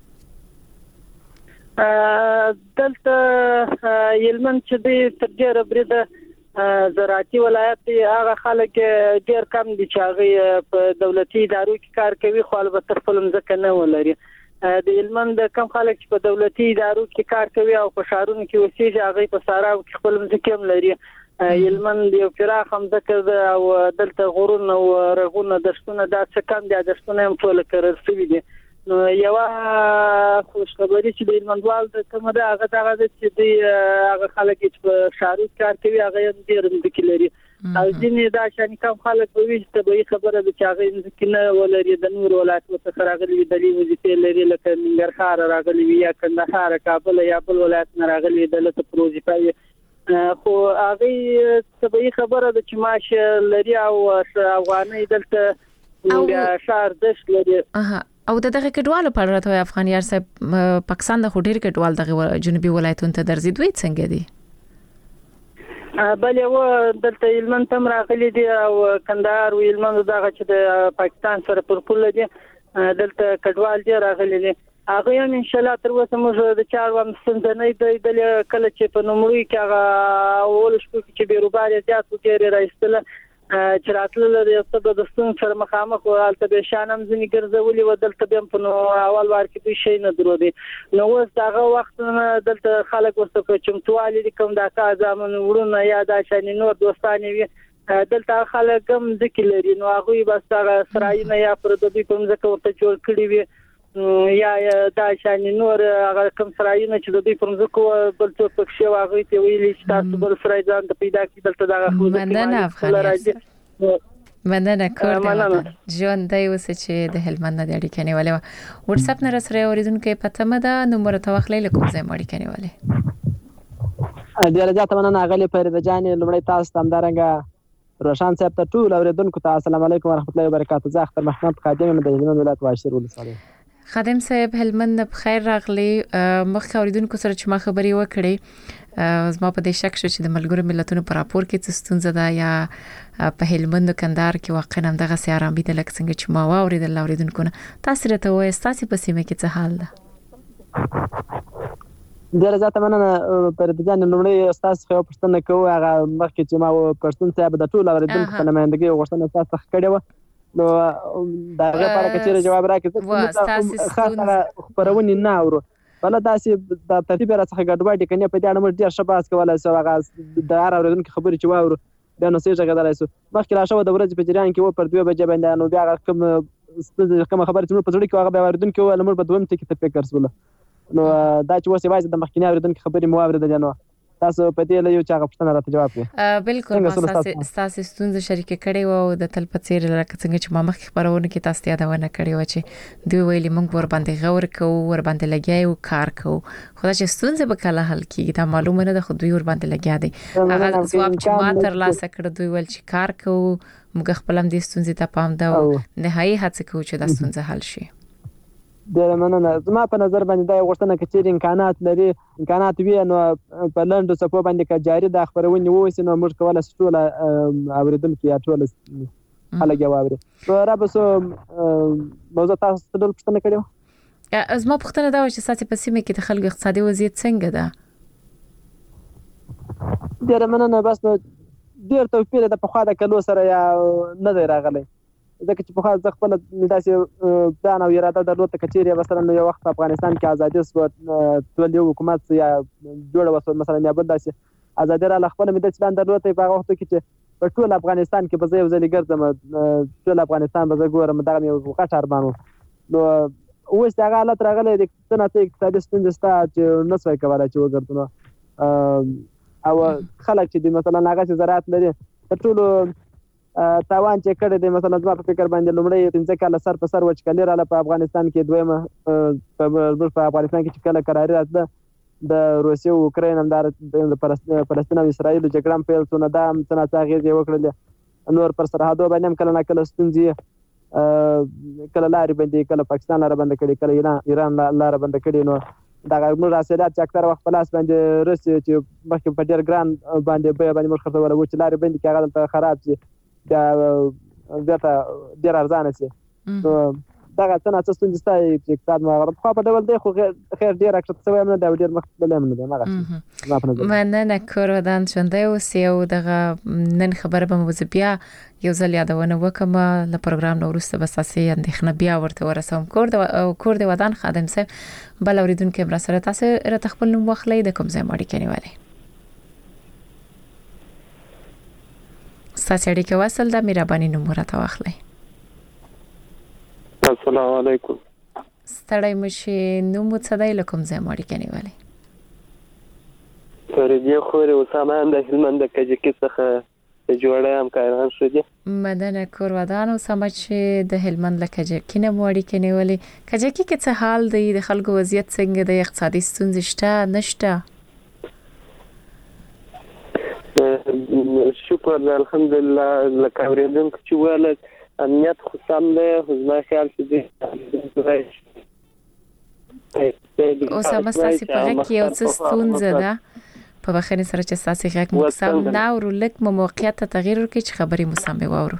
I: دلته یلمن چې د ترجیح برده زراعتي ولایت هغه خلک ډیر کم دي چې هغه په دولتي ادارو کې کار کوي خو البته خپل ځکه نه ولري د علمن د کم خلک چې په دولتي ادارو کې کار کوي او په شهرونو کې اوسېږي هغه په ساراو کې خپل ځکه هم لري علمن د فراخ هم ذکر او دلته غرون او رغونه د شتونه د څه کم دي د شتونه هم ټول کړل شوی دي نو یو خوشخبری چې د علمندوال د کومه د هغه چې دی هغه خلک چې په شهرو کار کوي هغه هم ډیر مدکې لري او ځینې دا شان کوم خلک په ویژه ته به خبره د چاغې مدکې ولري د نور ولایتونو څخه راغلي د وظیفې لري لکه ننګرهار راغلي یا کندهار کابل یا بل ولایت نه راغلي د لته پروژې خو هغه څه خبره د چې ماش لري او افغاني دلته شهر دش لري
F: او دغه کډوالو په اړه ته افغانیار صاحب پاکستان د خډیر کډوال دغه جنوبي ولایتونو ته درځي دوی څنګه دي
I: بل یو دلته علمن تم راغلي دي او کندهار او علمن دغه چې د پاکستان سره پر پول دي دلته کډوال دي راغلي دي هغه هم ان شاء الله تر اوسه موږ د چارو مستندنې د کله چې په نوموي کې هغه اول شپه کې بیروبار زیات وکړي راځله چې راتلل د سبب د ستون سره مخامخ او البته به شانم ځنی ګرځولي و دلته به په اول وار کې دوی شي نه درودي نو اوس دغه وخت دلته خلک ورته چمتوالي کوم د ځامن ورونه یا د شانې نور دوستانه وي دلته خلک هم ذکر لري نو هغه بس هغه سرایونه یا پر د دې کوم ځکه ورته جوړ کړی وي یا دا شانې نور هغه کوم سرایونه چې د دې پر ځکه بل څه پکښه واغې ته ویلي چې تاسو بل سرای ځان ته پیدا کړئ دلته دا
F: مننه کور ژوند دی اوس چې د هلمند د اړیکې نیولې واتس اپ نه سره اوریدونکو پته مده نمبر توخلې لکه ځای مړی کني والے
J: ډیر زیات مننه غلي فرید جان لمړی تاسو تم درنګ روشان صاحب ته ټول اوریدونکو ته السلام علیکم ورحمت الله وبرکاته زه اختر محمد خادم د هلمند ولایت واشر ولسوالۍ
F: خادم صاحب هلمند بخیر راغلی مخکې اوریدونکو سره چې ما خبري وکړې زما په دې شک شو چې د ملګرو ملتونو پر راپور کې څه ستونزه ده یا په هلمند کندهار کې واقعا دغه سیارام بي د لک څنګه چې ما واوریدل اوریدونکو تاسو راته وایي تاسو په سیمه کې څه حال ده
J: ډیر زیات مننه پر د ځان لومړی استاد خو پښتنه کوو هغه مخکې چې ما پښتون صاحب د ټول اوریدونکو په نمائندګۍ غوښتنه تاسو کړې و نو دا غواړم چې جواب راکړم خاصه خبرونه نه اورو بل تاسو د ترتیب راڅخه ګډوډي کنه په دې اړه موږ ډیر شپاس کولای شو هغه د هر اوریدونکو خبرې چې واورو دا نو څه څنګه درایسو مخکې لا شو د ورځې په جریان کې و پر 2 بجې باندې نو بیا کوم خبرې چې په ځړ کې هغه به اوریدونکو ول موږ په دویم ټکی ته فکر وسوله نو دا چې اوس یوازې د مخکینی اوریدونکو خبرې مو واوریدل نو تاسو په دې لایو چې هغه پوښتنه راته جواب کړئ.
F: بالکل ما تاسو ستونزه شریک کړي او د تل په څیر لکه څنګه چې ما مخکې خبرونه کې تاسو یادونه کړې و چې دوی ویلي موږ ور باندې غور کوو ور باندې لګیاو کار کوو خو چې ستونزه به کله حل کیږي دا معلومه نه ده خو دوی ور باندې لګیا دي. هغه ځواب چې ما تر لاسه کړ دوی ول چې کار کوو موږ خپل هم دې ستونزې ته پام دا نهایي هڅه کوو چې دا ستونزه حل شي.
J: ډېر مننه. زما په نظر باندې دا غوښتنه کوي چې امکانات لري امکانات وي نو په لنډو صفو باندې که جاري د خبرونه ووسی نو موږ کولای شو ټول اوریدونکو یا ټول خلک واوري. نو را به سو موضوع تاسو ټول پوښتنه کړو.
F: زما پوښتنه دا و چې ساتي په سیمه کې د خلکو اقتصادي وضعیت څنګه ده؟
J: ډېر مننه. بس نو ډېر توپیر د پخوا د کلو سره یا نه دی راغلی ځکه چې په خاص خپل داسې پلان او اراده درلوده کچېری مثلا یو وخت افغانستان کې ازادي سو ټول یو حکومت یا جوړ وسو مثلا یا بل داسې ازادي را خپل مدت پلان درلوده په وخت کې چې په ټول افغانستان کې به یو ځل ګرځم ټول افغانستان به ګورم دا یو غټ ارمانو. نو اوس دا حالت راغلی د اقتصادي ستونزې ستا چې نه څه کولای چې وګرځو او خلک چې مثلا هغه زراعت لري په ټول تاوان چې کړی دی مثلا زما په فکر باندې لومړی 15 کال سر په سر وچکالي رااله په افغانستان کې دویمه په افغانستان کې چې کله قراري راتله د روسیې او اوکراین همدار د فلسطین او اسرائیل جګړه پیل شو نه دا څنګه تاغیر وکړل نور پر سرحدو باندې هم کله نه کله ستونزې کله لارې بندي کله پاکستان لاره بند کړي کله ایران لاره بند کړي. نو دا موږ راسلات چې اکثر وخت پلاس باندې رسي چې مخکې په ډیر ګران باندې به باندې موږ خرڅول و چې لارې بندي کېږي ته خراب شي دا ډیر ارزانه شي. نو دا څنګه ستونزې ستای چې اقتصاد ما غرب خو په ډول دی خو خیر ډیر اکثر څه نه دا ډیر مخکې نه دی مګر
F: مننه کورودان ژوندۍ اوسئ او دغه نن خبر به مو بیا یو ځل یادونه وکم له پروګرام نو وروسته به اساسي اندېښنه بیا ورته ورسوم. کور د ودان خادم صاحب بل اوریدونکو بر سره تاسو را خپل نوم واخلئ د کوم ځای ماړی کنيواله ساسي اړیکه وصل د مهرباني نوم ورته واخلئ.
K: السلام علیکم.
F: ستړی مشي نوم څه دی له کوم ځای ماړی کنيواله؟
K: فريدي خوري اسامه د هلمند د کجکی څخه جوړه هم کاران شو دي.
F: مدنه کورودان اسامه چې د هلمند له کجکی نه ماړی کنيواله کجکی کې څه حال دی د خلکو وضعیت څنګه دی اقتصادي ستونزې شته نشته؟
K: شکر الحمدلله لکه اوریدونکو چې ولې امنیت خو سم دی خو زما خیال چې دی
F: اوسه تاسو په هغه کې یو څه ستونزه ده په بخښنې سره چې تاسو غږ مو سم نه او لک مو موقعیت ته تغییر ورکړي چې خبرې مو سم واورو.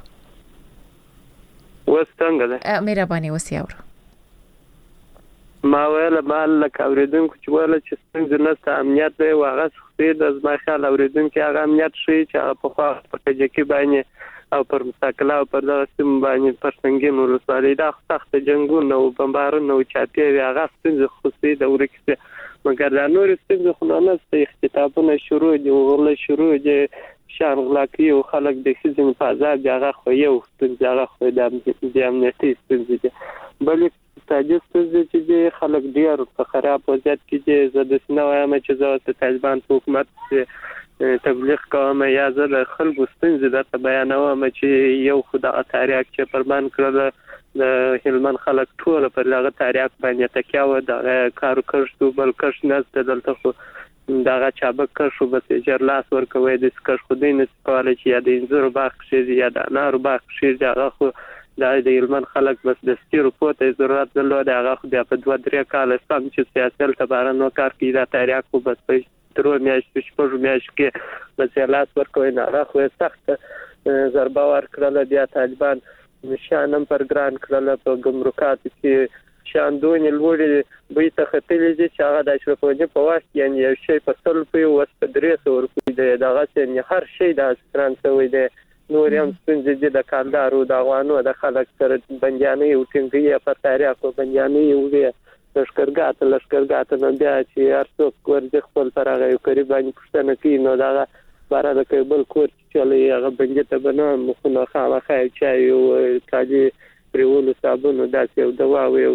K: وستنګ ده
F: مهرباني وسی اورو.
K: ما ویل مال لکه اوریدونکو چې ولې چې څنګه نسته امنیت دی واغه څه د زما خیال اوریدونکو هغه امنیت شي چې هغه په خوا په کجکی باندې او پر مساکلا او پر دغه سیم باندې پر څنګه نور سره دا سخت جنگونه او بمبارونه او چاپی هغه څنګه خصوصي د ورکه مګر دا نور څنګه خو نه ست اختتابونه شروع دي او غل شروع دي شان غلاکی او خلک د خزم په آزاد هغه خو یو څنګه هغه خو د امنیتي څنګه دي بل تاجس چې د خلک ډیر په خراب وضعیت کې دي زه د سنوایم چې زه د طالبان حکومت تبلیغ کوم یا زه د خلکو ستونزې د بیانوم چې یو خدای تاریخ چې پرمان کړل د هلمند خلک ټول پر هغه تاریخ باندې تکیه و د کارو کړشتو بل کښ نه دلته خو دغه چابک کښو به جر لاس ورکوي د کښ خو دین سپاله چې یا د انځور باغ شي یا د انار باغ شي هغه خو د هلمند خلک بس د ستیرو پوته ضرورت درلود هغه خو بیا په 2-3 کال سم چې سیاست تبارن وکړ کې دا تاریخ خو بس په ترو میاشتې شپږ میاشتې کې بس لاس ورکوي نه هغه خو سخت ضربه ورکړل د طالبان نشانم پر ګران کړل په ګمرکات کې شاندون لوړې به ته خپلې دي چې هغه د اشرفونی په واسط یعنی یو شی په سل په وسط درې ورکوي دغه چې هر شی د فرانسوي دی نور هم څنګه د کاندارو د افغانو د خلک سره بنجاني او ټینګي په تاریخ او بنجاني او لشکرګات نه بیا چې ارڅوک ورځ خپل ترغه یو قریبانی پښتنه کې نو دا بارا د کېبل کور چې هغه بنجه ته بنا مخونه خامخا چای او کاجی پرول صابون داسې او دوا او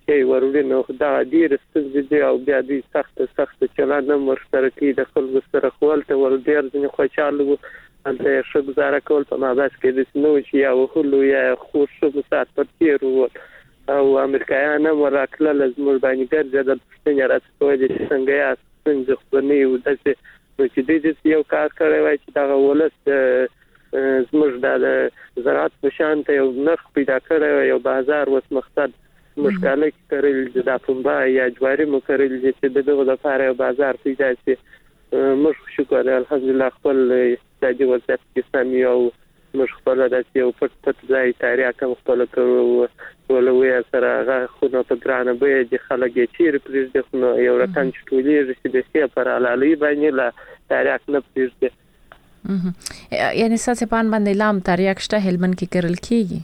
K: کې ورولې نو دا ډیر ستونزې او بیا دې سخت چلند ورسره کې د خلکو سره خپل ته ور ډیر ځنه خوشاله وو د شګزاره کول په مابس کې د سنو چې یو هلو یا خو شګو سات پر تیر وو او امریکایان ورکل لازم باندې ګرځي د پښتنې راځي چې څنګه یا څنګه خپلني او داسې چې دې یو کار کړی وای چې دا ولس زموږ د زراعت په شان ته یو نرخ پیدا کړی یو بازار وس مقصد مشکله کړل د پنبه یا جواری مو کړل چې دغه لپاره یو بازار پیدا شي موږ شکر الحمدلله خپل د وضعیت کې سمي او موږ خپل د یو پټ ځای تاریخ کوم خپل کړو ولوي سره هغه خو نو په ګرانه به د خلک چیر پرېږدي خو یو رقم چټولې چې د ښه پر علالي باندې لا تاریخ نه پرېږدي
F: یعنی ساسه پان باندې لام تاریخ شته هلمن کې کړل کیږي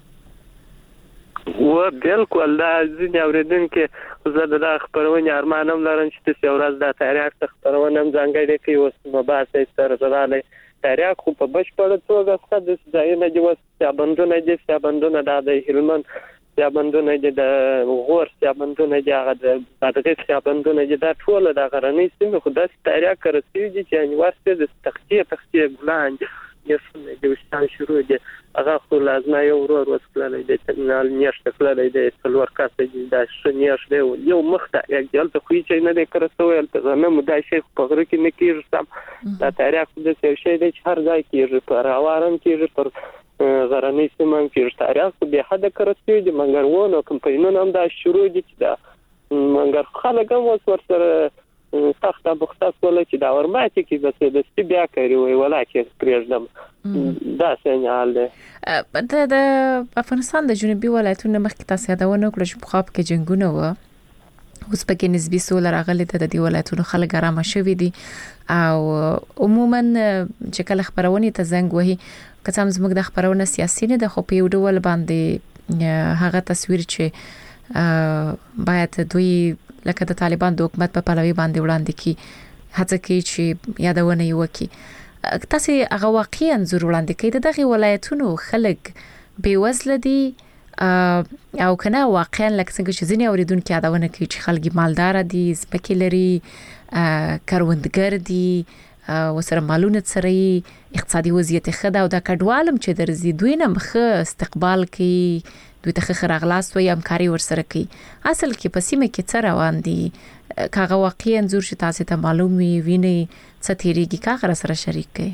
K: و بالکل دا ځینې اوریدونکو زه د خبرونه ارمانم لرم چې تاسو ورځ د تاریخ خبرونه ځانګړي کوي اوس مباحث سره زراله تاریخ خو په بشپړ توګه څه د ځایونه دی وسه بندونه د هلمند یا بندونه د غور یا بندونه د هغه د بدغه یا بندونه د ټول د غرنۍ سیمه خو د تاریخ کرسي دي چې انوارسته د تختیه ګلان یسنه د وشتان شروع دي هغه خو لازم یو ورور وسکلای د تنال نیشته کولای د څلور کاسه د شنیاش دی یو مخته یل ته خو چې نه د کرسویل ته نه مدای شي په غره کې نه کیږي سم د تاریخ د څه شي د هر ځای کې پر اوارم کې پر غرنۍ سیمه کې تاریخ به حد کرسي دي مګر ونه کمپاینونه هم د شروع دي چې دا مګر خلک هم ورسره سخت بخته کول چې دا ورماتي کې بس د سپي بیا کوي ولکه پرېږدم دا څنګه
F: د افغانستان د جنوبي ولایتونو مخکې تاسو یادونه کړې چې په خاپ کې جنگونه و اوس پکې نسبي سول راغلي ته د دې ولایتونو خلک آرام شوي دي او عموما چې کله خبرونه ته زنګ وهي کڅم زموږ د خبرونه سیاسي نه د خو په یو ډول باندې هغه تصویر چې باید دوی لکه د طالبان د حکومت په پلوي باندې وړاندې کی هڅه کوي چې یادونه یو کی تاسو هغه واقعي انزور وړاندې کوي دغه ولایتونو خلک بیوزله دي او کنه واقعا لکه څنګه چې ځینې اوریدونکو یادونه کوي چې خلک مالدار دي سپکې لري کروندګر دي وسره مالونه سره اقتصادي وضعیت خدا او د کډوالم چې درځي دوی نه مخه استقبال کوي دوی ته خراغلاس وي همکاري ورسره کوي اصل کې په سیمه کې څه روان دي کاغه واقعي انزور چې تاسو ته معلوم وي ویني څه تیریږي کاغه سره شریک کوي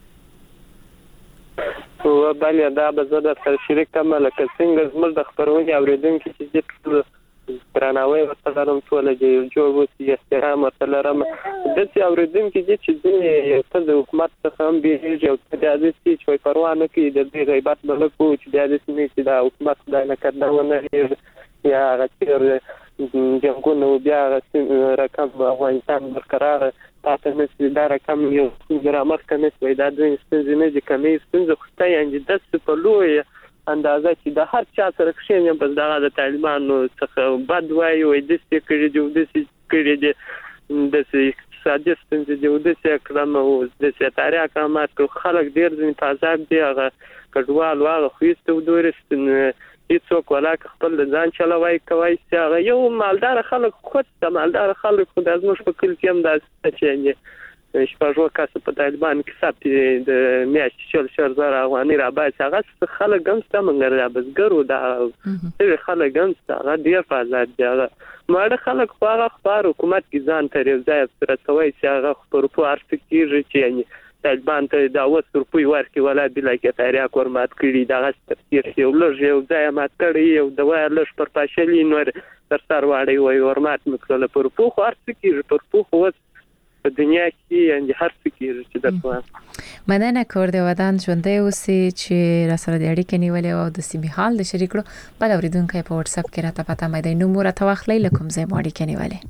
K: او بل دا به زه د شریک کوم لکه څنګه زموږ د خبرونه اوریدونکو چې ټول درناوی ورته ټول جوړ وسی احترام ورته لرم د څه اوریدونکو چې د حکومت څخه هم بیرېږي او د دې چې پروا نه کوي د دې غیبت ملکو چې د دې چې د حکومت خدای نه کړنه یا غیر جنګونه بیا رقم افغانستان برقرار تاسو نه دا رقم یو ګرامر کنه وای دا د ستنځ نه د کمی ستنځ خو ته یې د څه په لوی اندازه چې د هر چا سره کښینې بس دغه د طالبانو څخه بد وایي او د څه کړي دي د اقتصادي ستونزې دي او د څه کړم او د څه تاریخ کارمات خلک ډیر ځین تازه دي هغه کډوال واغه خويسته ودورستن هیڅوک ولاک خپل ځان چلوي کوي چې هغه یو مالدار خلک خود مالدار خلک خود از موږ په کل کې هم دا چې شپږو کاسه په طالبان کې ثبت د میاشتې شل زره افغاني را باید هغه خلک هم ستمنګر را بزګرو دا خلک هم هغه ډیر فازات دی ماده خلک خو خبر حکومت کې ځان تر یو ځای سره توي چې هغه خبرو په ارتکیږي چې یعنی طالبان ته دا وڅ روپی ورکي ولا بلکې تاریخ ورمات کړي دا غس تفسیر یو لږ یو ځای مات کړي یو د وای لږ پر پاشلي نور تر سر واړی وای ورمات مکړه پر پوخ ارتکیږي پر پوخ وڅ په دنیا کې ان هر فکر چې درته
F: مننه کور د ودان ژوندې اوسې چې را سره د اړیکې نیولې او د سیمې حال د شریک کړو بل اوریدونکو په واتس اپ کې راته پته مې د نومور توخلې لکم زې ماړي کې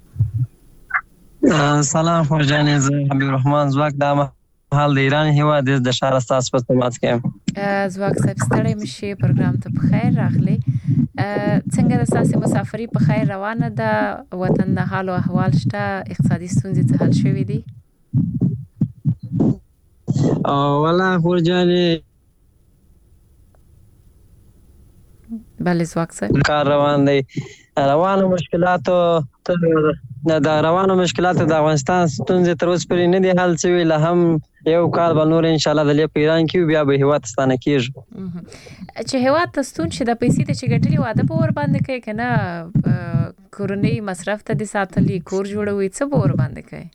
F: نیولې
G: سلام فرجانې زه حبیب الرحمن زواک د حال د ایران هوا د شهر استاس په سمات کې
F: زواک صاحب ستړی مشي پروګرام ته په خیر راغلی څنګه د ساسي مسافری په خیر روانه ده وطن د حال او احوال شته اقتصادي ستونزې څه حل شوې دي
G: والله فرجانې
F: بله زواک صاحب
G: کار روان دی. روانو مشکلاتو د افغانستان ستونزې تر اوسه پورې نه دي حل شوي. لا هم یو کال به نور ان شاء الله د لیب په ایران کې بیا به هیواد ستانه کیږي.
F: چې هیواد ته ستون شي د پیسې ته چې ګټلې واده به ور باندې کوي کنه کورنۍ مصرف ته دي ساتلي کور جوړوي څه به ور باندې کوي؟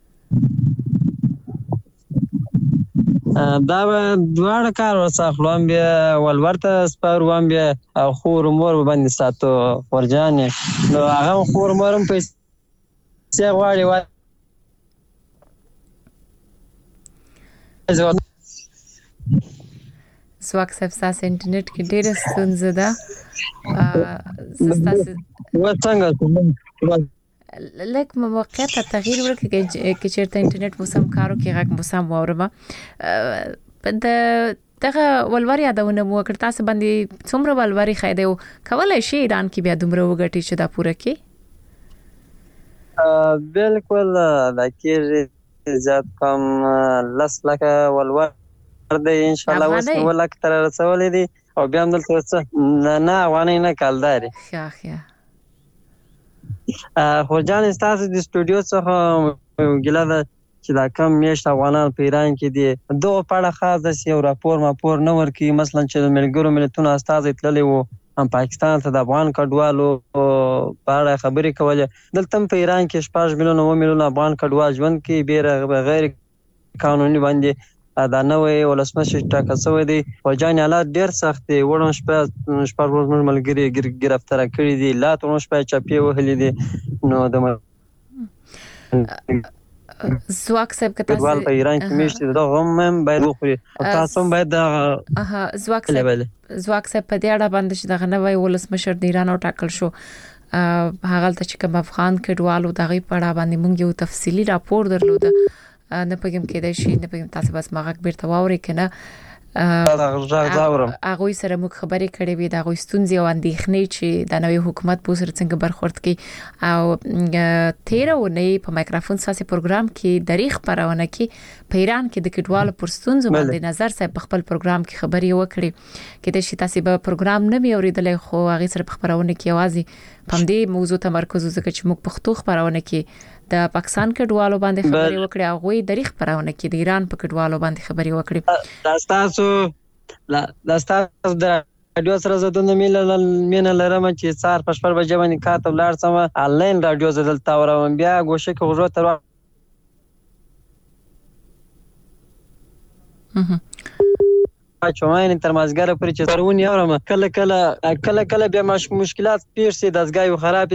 G: دا به دواړه کار ورڅخه هم بیا ولور ته سپارو هم بیا او خور مور باندې ساتو ورجانې نو هغه خور مور هم پیسې غواړي
F: زواک صاحب ستاسو انټرنیټ کې ډېره ستونزه ده
G: څنګه
F: لکه موقعیت تغییر ورکړي چې چیرته انټرنیټ مو سم کارو کې غږ مو سم واورم دغه ولور یادونه مو کړ تاسو باندې څومره ولوري خایده او کولای شي ایران کې بیا دومره وګټي چې دا پوره کې
G: بالکل دا کې زیات کم لس لکه ولور دی ان شاء الله اوس ولک تر رسولې دي او بیا هم دلته نه وانه نه کالداري
F: خیا
G: خورجان تاسو د سټوډیو څخه ګیله ده چې دا کم میشت افغانان په ایران کې دي دغه په اړه خاص داسې یو راپور نه ورکوي مثلا چې د ملګرو ملتونو استازي تللی وو هم پاکستان ته د افغان کډوالو په اړه خبرې کولې دلته په ایران کې 6 میلیونه و میلیونه افغان کډوال ژوند کوي غیر قانوني باندې دا نوې ولسمشر ټاکل شوی دی خورجان حالات ډېر سخت دي وړاندې شپږ ورځې ملګري گرفتار کړي دي لا تر اوسه چاپی وهلي دي نو د
F: زواک صاحب که تاسو
G: په ایران کې میشته دغه هم باید وخوري تاسو هم باید
F: زواک صاحب په دې اړه باندې چې دغه نوې ولسمشر د ایران ټاکل شو هغه ته چې کوم افغان کډوالو دغه په اړه باندې موږ یو تفصیلی راپور درلوده نه پګم کېدای شي نه پګم تاسو بس ماغه بیرته واوري کنه هغه سره موږ خبرې کړې وې د هغه ستونزې او اندېښنې چې د نوې حکومت په سر څنګه برخورد کوي او 13 ونې په مایکروفون ساسي پروګرام کې دریغ پرونه کې په ایران کې د کډوالو پر ستونزو باندې نظر صاحب په خپل پروګرام کې خبرې وکړي کېدای شي تاسو به پروګرام نه مې اوریدلې خو هغه سره په خبرونه کې اوازي پم دې موضوع تمرکز وکړي چې موږ پښتو خبرونه کې د پاکستان کډوالو باندې خبرې وکړي او غوي دریغ پرونه کې د ایران په کډوالو باندې خبرې وکړي
G: دا تاسو د رادیو سره زدون مینه لرم چې سار په 4 بجې باندې کاتب لار سم آنلاین رادیو زدل تاورم بیا ګوشه کې غوړو تر چوماین تر مازګره پرې چې ترونی اورم کله بیا مشکلات پیښ سي دزګایو خراب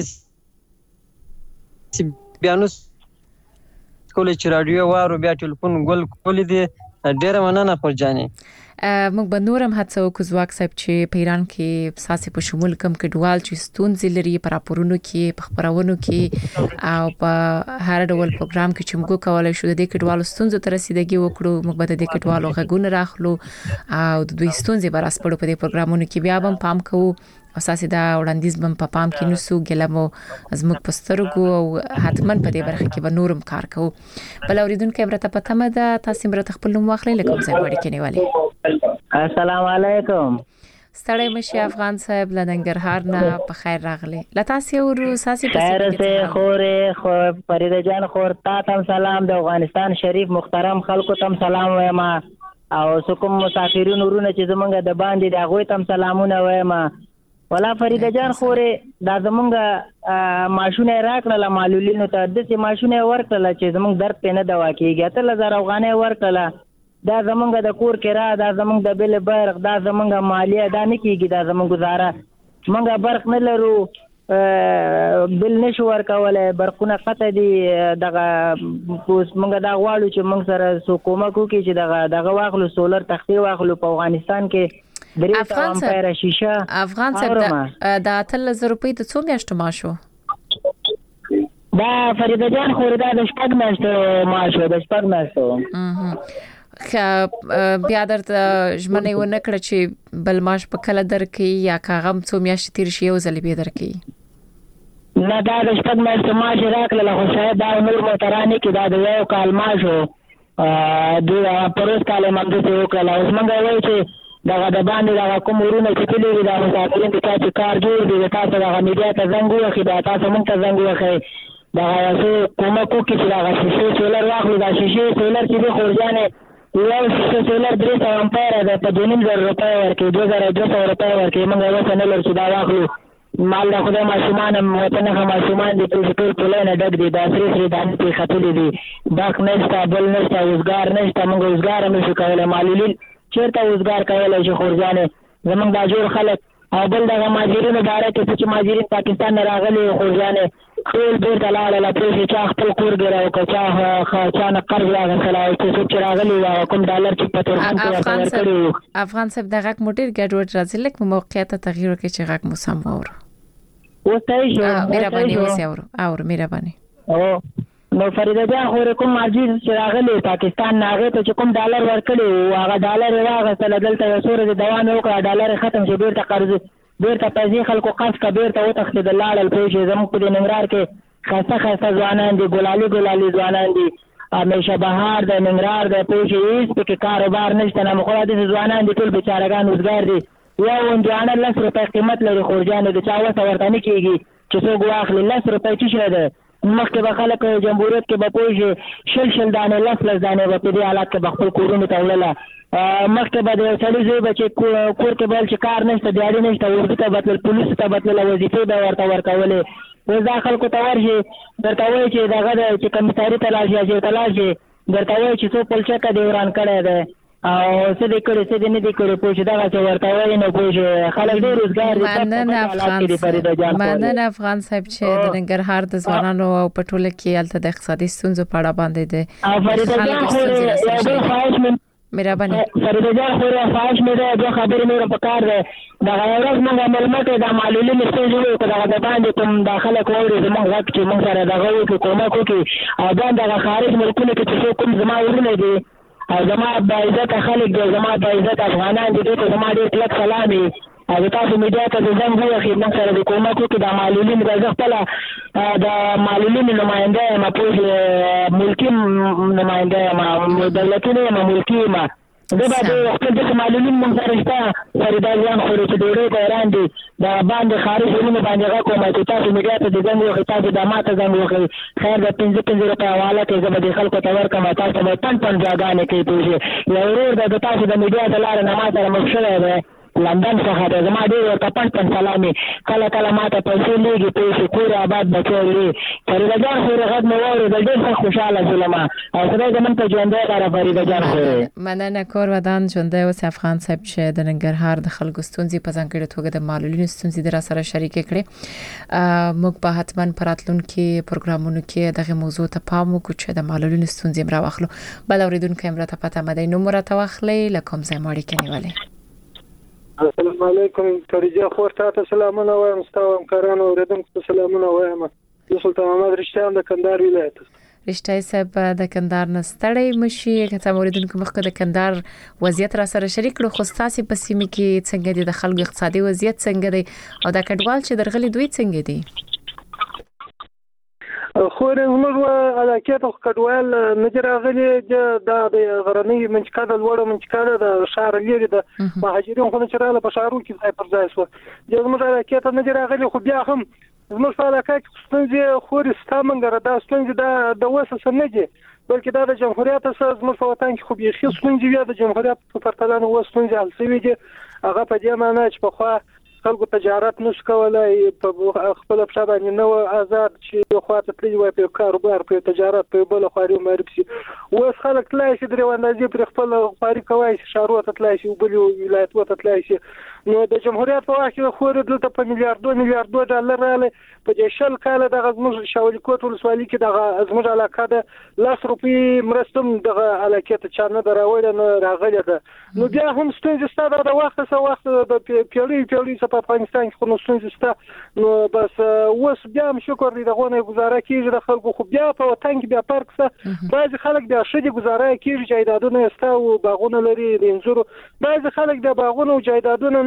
G: سي بیانوس کولې چې رادیو وارو بیا ټلیفون ګل کولې دي ډېر مننه خورجانې
F: موږ به نورم هڅه وکړو زواک صاحب چې په ایران کې ساسي په شمول کم کډوال چې ستونزې لري په راپورونو کې په خبرونو کې او په هر ډول پروګرام کې چې موږ کولای شو د کډوالو ستونزو تر رسیدګي وکړو موږ به د کډوالو غږونه راخلو او د دوی ستونزې براسپړو په دې پروګرامونو کې بیا هم پام کوو اساسي دا وړاندیز بم په پام کې نوسو ګلمو زموږ پسترګو او حتمن په دې برخه کې به نورم کار کوو بل اوریدونکو برته پته مده تاسو مرته خپل نوم واخلئ لکه څنګه وړي کې نیولې
L: السلام علیکم
F: ستړی مشي افغان صاحب لنګرهار نه په خیر راغلی لتاسي ورو ساسي
L: خیر سه خوره خو فریده جان خور تا تم سلام د افغانستان شریف محترم خلکو تم سلام وایم او سکم مسافرین ورونه چې زمونږ د باندې د غوي تم سلامونه وایم ولا فریده جان خوره دا زمونږ ماشونه راکړه معلولینو ته د سي ماشونه ورکړه چې زمونږ درد په نه دوا کیږي ته لزر افغانې ورکړه دا زمونږ د کور کرا دا زمونږ د بل برق دا زمونږ مالیه دا نه کیږي دا زمونږ گزاره مونږ برق نه لرو بل نشو ورکولای برقونه قطع دي دغه مونږ دا غواړو چې مونږ سره حکومت کوي چې دغه واخلو سولر تختې واخلو په افغانستان کې
F: افغان صاحب دا 3000 روپۍ د څو میاشتو ماشو
L: دا فریده جان خوردا د شپږ میاشتو ماشو د شپږ میاشتو
F: بیا درته ژمنه ونه کړ چې بل ماش په کله درکې یا کاغم څو میاشتې تیر شي او ځلې به درکې
L: نه دا د شپږ میاشتو ماش راکړل خو شاید دا نور موټرانه کې دا د یو کال ماشو د پروس کال مونږ ته وکړل اوس مونږ وایو چې دغه د باندې دغه کوم ورونه چې تللي وي د مسافرین د چا چې کار جوړ دی تاسو دغه میډیا ته زنګ ووهئ دا تاسو موږ ته زنګ ووهئ دغه څه کومک وکړي چې دغه شیشې سولر واخلو دا شیشې سولر چې دی خورجانې یو شیشه سولر 300 امپیر ده په 2,000 روپۍ ورکوي 2,200 روپۍ ورکوي موږ اوس نه لرو چې دا واخلو مال د خدای ماشومان هم وطن هغه ماشومان دي ټول ټولنه ډک دي دا سری دانې پرې ختلي دي ډاک نشته بل نشته روزګار نشته موږ روزګار هم نشو کولی معلولین چېرته روزګار کولی شي خورجانې زموږ دا جوړ خلک او بل دغه مهاجرینو باره کې چې مهاجرین پاکستان نه راغلي خورجانې ټول بیرته لاړل پوه شي چا خپل کور ګیره وکړه چا نه قرض واخیستلی او څوک چې راغلي وو کوم ډالر چې په تورخم کې ورته ورکړي وو
F: افغان صاحب د غږ مو ډېر ګډوډ راځي لږ په موقعیت ته تغییر وکړئ چې غږ مو سم واورو
L: اوس صحیح شو
F: مهرباني اوسئ اورو مهرباني
L: نو فریده جان خو کوم مهاجر چې راغلي پاکستان نه هغې ته چې کوم ډالر ورکړي وو هغه ډالر یې واخیستله دلته یو څو ورځې دوام یې وکړه ډالر یې ختم شو بیرته قرض بیرته پیسې خلکو قرض کړه بیرته وتښتېدل لاړل پوه شئ زموږ په دې ننګرهار کې ښایسته ښایسته ځوانان دي ګلالي ځوانان دي همیشه بهار دی ننګرهار دی پوه شئ هېڅ پکې کاروبار نشته نامخوره داسې ځوانان دي ټول بیچارهګان وزګار دي یو هندوانه 10 روپۍ قیمت لري خورجانې د چا وسه ورته نه کېږي چې څوک واخلي 10 روپۍ څه شی ده مخکې به خلک جمهوریت کې به پوه شي شل دانې 10 دانې به په دې حالت کې به خپل کورونو ته وړله مخکې به د یو سړي زوی به چې کور کې به چې کار نشته دیاړي نشته اردو ته به تلل پولیسو ته به تلله وظیفې به ورته ورکولې اوس دا خلکو ته ورشي درته وایي چې دغه ده چې کمیساري ته لاړ شي یا چېرته لاړ شي درته وایي چې څو پلچکه دې وران کړی دی او څه دې کړي څه دې نه دې کړي پوه شي دغسې ورته وایي نو پوه شي خلک ډېر روزګار دي
F: مننه افغان صاحب چې د ننګرهار د ځوانانو او په ټوله کې هلته د اقتصادي ستونزو په اړه باندې دی
L: او فریده جان خو یو بل خواهش مې
F: مهرباني
L: فریده جان خو یو خواهش مې دی دوه خبرې نور په کار دی دغه یو ورځ موږ مېلمه کې د معلولین ستونزې وکړو دغه د باندې کوم دا خلک واوري زموږ غږ چې موږ سره دغه وکړي کومک وکړي او دا دغه خارج ملکونو کې چې څوک کوم زما ورونه دي او زما باعزته خلک دي زما باعزته افغانان دي دوی ته زما ډېر کلک سلام وي او تاسو میډیا ته د زنګ ووهئ موږ سره د کومک وکړي د معلولین زه خپله د معلولینو نماینده یم پوه ملکي نماینده یم دولتي نه یم ملکي یم زه به د خپل داسې معلولین موږ سره شته فریده جان خوري چې ډوډۍ ته حیران دي د باندې خارج ورونو باندې غږ کوم چې تاسو میډیا ته د زنګ ووهئ تاسو د ما ته زنګ ووهئ خیر د 15 روپۍ حواله کوي زه به دې خلکو ته ورکړم تاسو به پن جاګانې کوي پوه شئ یو ورور د تاسو د میډیا د لارې نه ما سره مخ شوی دی لندن څخه دی زما ډېر ورته پن سلام کله کله ما ته پیسې لیږي پوه شي کور آباد بچی وړي فریده جان خورې غږ مې واورېدل ډېر ښه خوشحاله شولم او خدای زموږ ته ژوندی لره فریده جان خورې
F: مننه کور ودان ژوندی اوسې افغان صاحب چې د ننګرهار د خلکو ستونزې په ځانګړې توګه د معلولینو ستونزې د راسره شریکې کړې موږ به حتما په راتلونکي پروګرامونو کې دغه موضوع ته پام وکړو چې د معلولینو ستونزې هم راواخلو بل اورېدونکی هم راته پته مده نوم راته واخلئ له کوم ځای مو اړیکه نیولې
D: السلام علیکم فريده خور ته سلامونه وایم ستاسو همکارانو اوریدونکو ته سلامونه وایم زه سلطان محمد رشتیان د کندهار ولایت
F: رشتای صاحب د کندهار نه ستړی مشي که اوریدونکو مخکې د کندهار وضعیت را سره شریک کړو خو تاسو په سیمه کې څنګه دي د خلکو اقتصادي وضعیت څنګه دی او د کډوال چې درغلي دوی څنګه دي
D: خو زموږ علاقې ته کډوال نه راغلي د غرنۍ منطقه د لوړه منطقه د ښار لري د مهاجرین خو چې رااله په ښارونو کې ځای پر ځای شو زموږ علاقې ته نه راغلي خو بیا هم زموږ په علاقه کې ستونزې خوري ستامنګره دا ستونزې د وسه نه دي بلکې دا د جمهوریت سره زموږ په وطن کې خو بيخي ستونزې وي د جمهوریت په پرتله نو ستونزې حل شوي دي هغه په دې معنی چې په خوا خلکو تجارت نشو کولای په خپل په باندې نو آزاد چې خواته تللی وي په کاروبار په تجارت په بل خواري معرفي شي اوس خلک تلای شي درې وندازي پر خپل خواري کوي شهرو ته تلای شي بل ولایت ته تلای شي نو د جمهوریت په وخت کې خو دلته په میلیارډ ډالر رااله په دې شل کال د غزموږ شاولي کوټ ولسوالۍ کې د غزموږ علاقه د 10 روپۍ مرستم د علاقه ته چانه دراوړل نو راغلی ده نو بیا هم ستونزې ستاره د وخت څخه وخت د پیړۍ په افغانستان کې خو ستونزې ستا نو بس اوس بیا هم شکر دی دغه نه گزاره کیږي د خلکو خو بیا په وطن کې بیا فرق څه بعض خلک بیا شدي گزاره کیږي جایدادونه ستا او باغونه لري د انځورو بعض خلک د باغونو او جایدادونو نه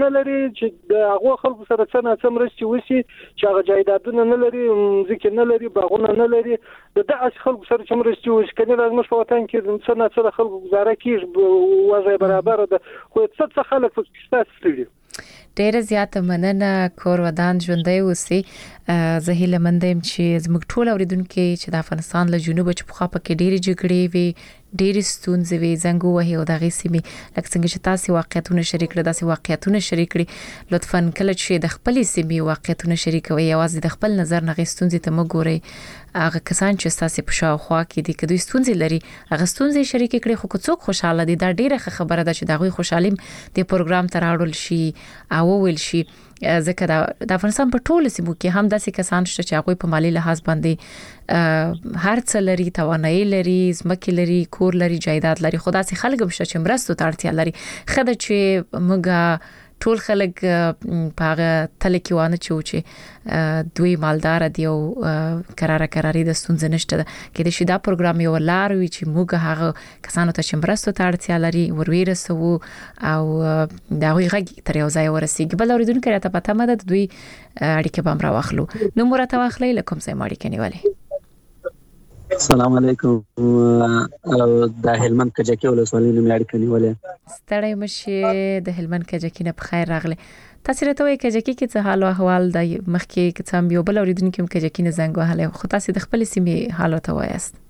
D: نه لري چې د هغه خلکو سره څه نه څه مرستې وشي چې هغه جایدادونه نه لري ځکه نه لري باغونه نه لري د داسې خلکو سره چې مرستې وشي کنه لازم په وطن کې څه نه څه خلکو گزاره کیږي وضع برابر ده خو څه خلک په ستاسو
F: ډیره زیاته مننه کور ودان ژوندۍ اوسئ زه هیله مندم چې زموږ ټول اوریدونکو چې د افغانستان له جنوب چې په خاپه کې ډېری جګړې وي ډېری ستونزې وي زنګ وهي او دغه سیمه لکه څنګه چې تاسو واقعیتونه شریک کړئ داسې واقعیتونه شریک کړئ لطفاً کله چې د خپل سیمه واقعیتونه شریکوي یوازې د خپل نظر نه غوښتونځي ته مګوري هغه کسان چې تاسو په شاوخوا کې دي کدوې ستونزې لري هغه ستونزې شریک کړئ خو څوک خوشاله دي دا ډیره خبره ده چې دغه خوشحالیم د پروګرام تر اړول شي او ویل شي ځکه د افغانستان په ټولو سیمو کې هم داسې کسان شته چې هغه په مالی لحاظ باندې هر څه لري توانایي لري ځمکې لري کور لري جایداد لري خو داسې خلک هم شته چې مرستو ته اړتیا لري خدای چې موږ ټول خلک په هغه تل کې وانه چې دوی مالدار دي او قراري د ستونزې نشته کې د شیدا پروګرام یو لار وی چې موږ هغه کسانو ته چې مرستو ته اړتیا لري ورورسو او دا غوږی تر یو ځای ورسیږي بل اوریدونکو راته پته مده دوی اړیکه بام راوخلو نو مرته واخلې لکم سم اړیکه نیولې
M: السلام علیکم د هلمند کجکی ولسوالۍ نوم اړیکه نیولې
F: ستړی مشه د هلمند کجکی نه په خیر راغله تاسو راته وایي کجکی کې څه حال او احوال د مخکې کې څم یو بل اوریدونکو هم کجکی نه زنګ وهله خو تاسو د خپل سیمې حالت وایست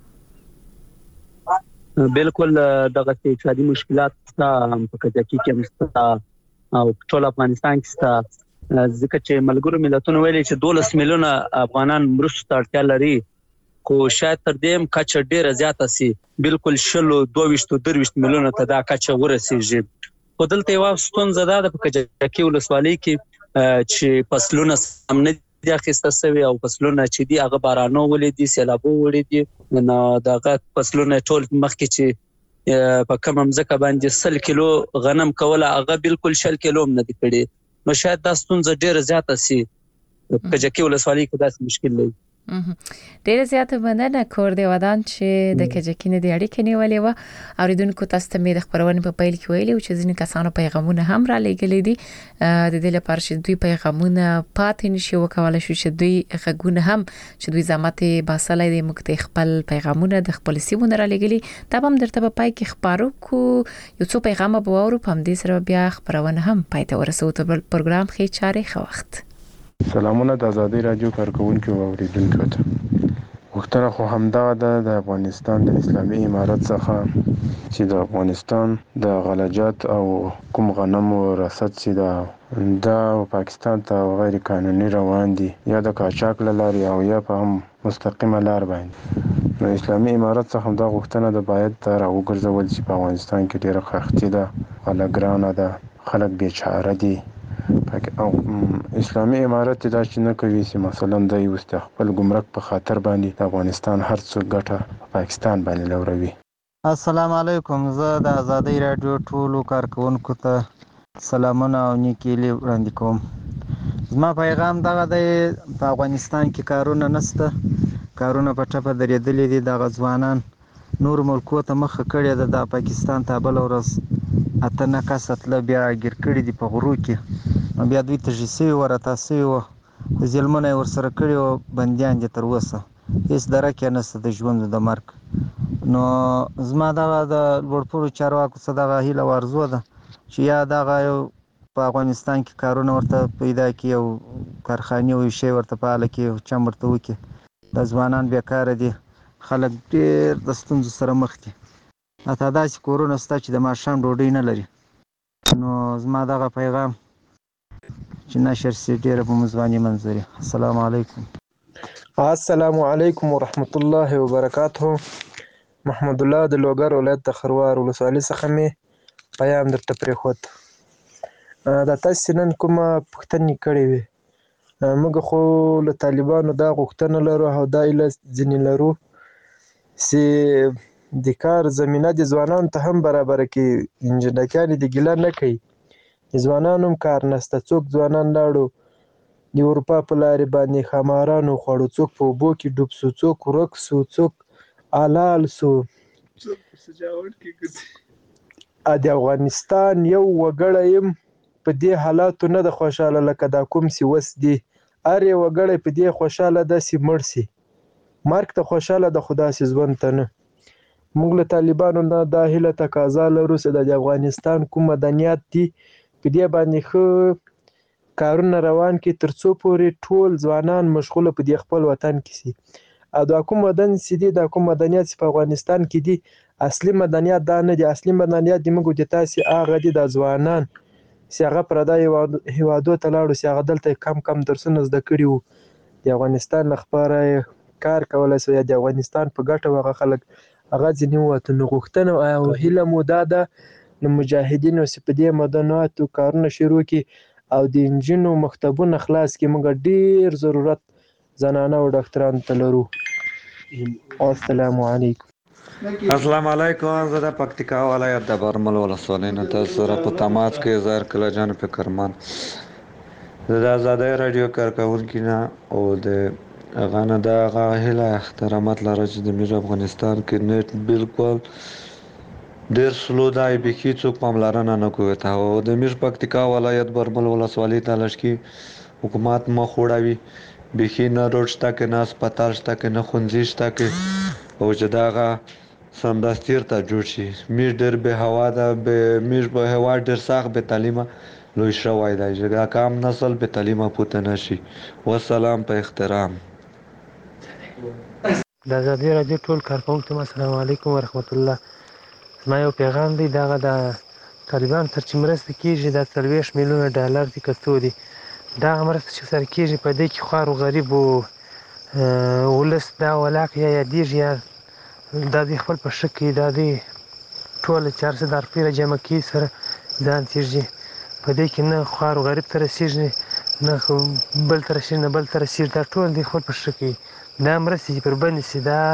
M: بالکل دغه اقتصادي مشکلات په کجکی کې مستا او ټول افغانستان کې ستا ځکه چې ملګرو ملتونو ویلي چې 12 میلیونه افغانان مرستو ته اړتیا لري کو شاید تر دې کچه ډیره زیاته سي بالکل 22 میلیونه ته دا کچه ورسیږي په دلته یو ستونزه ده د کجکی ولسوالۍ کې چې فصلونه سم نه دي اخیسته سوي او فصلونه چې دي هغه بارانو ولې دي سیلابو ولې دي نو دغه فصلونه ټول مخکې چې په کوم ځکه باندې 100 کیلو غنم کوله هغه بالکل 100 کیلو نه دي کړي نو شاید دا ستونزه ډیره زیاته سي کجکی ولسوالۍ کې دا مشکل دی
F: ډیره زیاته مننه کور دی ودان چې د کجکی نه دی اړیکه نیولې و اوریدونکو تاسو ته مې د خبرونه په پیل کې ویلي چې ځینې کسانو پیغامونه هم را لېږلي دي د دې لپاره چې دوی پیغامونه پاتې نشي وکولای شو چې دوی غږونه هم چې دوی زحمت باسلای دي موږ خپل پیغامونه د خپل سیمونه را لېږلي دا هم درته په پای کې خبرو کو یو څو پیغام به ورو پم دې سره بیا خبرونه هم پای ته ورسو ته پروګرام خې چاري خو وخت
N: سلامونه د آزادۍ رادیو کارکونکو او اوریدونکو ته وختونه خو همدا د افغانستان د اسلامي امارت څخه چې د افغانستان د غلجات او کوم غنمو رصد چې دا پاکستان ته غیر قانوني روان دي یا د قاچاق لاري او یا په هم مستقیمه لار باندې نو اسلامي امارت څخه دا وختونه د باید تر وګرځول چې په افغانستان کې ډیره خښتي ده غلګرانه ده خلک بیچاره دي او اسلامي امارت دا چې نه کوي چې مثلا د یو خپل ګمرک په خاطر باندې د افغانستان هر څه ګټه پاکستان باندې لوروي
O: السلام علیکم زه د آزادۍ رادیو ټولو کارکونکو ته سلامونه او نیکیلي وړاندې کوم زما پیغام دغه دی په افغانستان کې کارونه نشته کارونه په ټپه درېدلې دي دغه ځوانان نور ملکو ته مخه کړې ده د پاکستان ته بل ورځ اته نه کس تل بیا ګیر کړي دي په غرو کې بیا دوی ته جسي ورته سي او ځلمنه ورسره کړي او بنديان دي تر اوسه هیڅ درکه نشته د ژوند د مرګ نو زما دغه د لوړپوړو چارواکو څخه دغه هیله ورزو ده چې یا دغه په افغانستان کې کارونه ورته پیدا کړي او کارخانه او شی ورته فعال کړي او چم ورته وکړي د ځوانان بیکاره دي خلک ډېر د ستونزو سره مخ دي اته داسې کورونه شته چې د ماښام ډوډۍ نه لري نو زما دغه پیغام چې نشر سي ډېره په مزواني منظري السلام علیکم
P: السلام علیکم ورحمت الله وبرکاته محمد الله د لوګر ولایت د خروار ولسوالۍ څخه مې پیغام درته پرېښود د تاسو نن کومه پوښتنه کړې وي موږ خو له طالبانو دا غوښتنه لرو او دا ایله ځینې لرو چې د کار زمینه د ځوانانو ته هم برابر کړي انجینران د ګیله نه کوي د ځوانانو هم کار نشته څوک ځوانان لاړو د اروپا په لارې باندې ښامارانو خوړو څوک په اوبو کې ډوب سو څوک ورک سو څوک حلال سو د افغانستان یو وګړی یم په دې حالاتو نه د خوشاله لکه دا کوم سی وس دی ار یو غړی په دې خوشاله د سی مرسي مرګ ته خوشاله د خدا سي ژوند ته نه موږ له طالبانو نه د هله تقاضا لرو چې د افغانستان کوم مدنیات دي په دې باندې خو کارونه روان کی ترڅو پورې ټول ځوانان مشغوله په دې خپل وطن کې سي او دا کوم مدن سي دي دا کوم مدنیات په افغانستان کې دي اصلي مدنیات دا نه دي اصلي مدنیات د موږ د تاسو هغه دي د ځوانان چې هغه پردای هیوادو ته لاړو چې هغه دلته کم درسونه زده کړي وو د افغانستان لپاره کار کولای شي د افغانستان په ګټه وغه خلک هغه ځینې وته غوښتنه او هیله مو دا ده نو مجاهدینو چې په دې مدنیاتو کارونه شروع کړي او د انجینو مکتبونه خلاص کړي موږ ډیر ضرورت زنانه او ډاکټرانو ته لرو السلام علیکم
Q: السلام علیکم زه د پکتیکا ولایت د برمل ولسوالۍ نه تاسو سره په تماس کې زار کله جان فکرمان د آزادۍ رادیو کارکونکو نه او د غانه د غاهله احترامات لري چې د میز افغانستان کې نت بالکل ډیر سلو دی بکی څوک پاملرنه نه کوي ته او د میز پکتیکا ولایت برمل ولسوالۍ ته لشکي حکومت مخ وړوي بخی نه روډ شته کې نه هسپتال شته کې نه ښوونځي شته کې او چې دغه سمدستیر ته جوړ شي میر ډېر بې هوا ده میر به هوا ډېر سخت بې تعلیمه لوی شوی دی چې دا کام نسل بې تعلیمه پوته نه شي والسلام په احترام
R: د ازادي راډیو ټول کارکونکو ته السلام علیکم ورحمت الله زما یو پیغام دی دغه د طالبان تر چې مرسته کېږي دا 40 میلیونه ډالر دي که څو دي دا مرسته چې سره کېږي په دې کې خوار او غریب او ولس دا ولاک یا یادېږي یا دا د خپل په ښه کې دا د ټوله 400 روپۍ راجمع کړي سره ځان تېږي په دې کې نه خوار او غریب ته رسېږي نه بل ته رسېږي نه بل ته رسېږي دا ټول د خپل په ښه کې دا مرستې چې پر بندې شي دا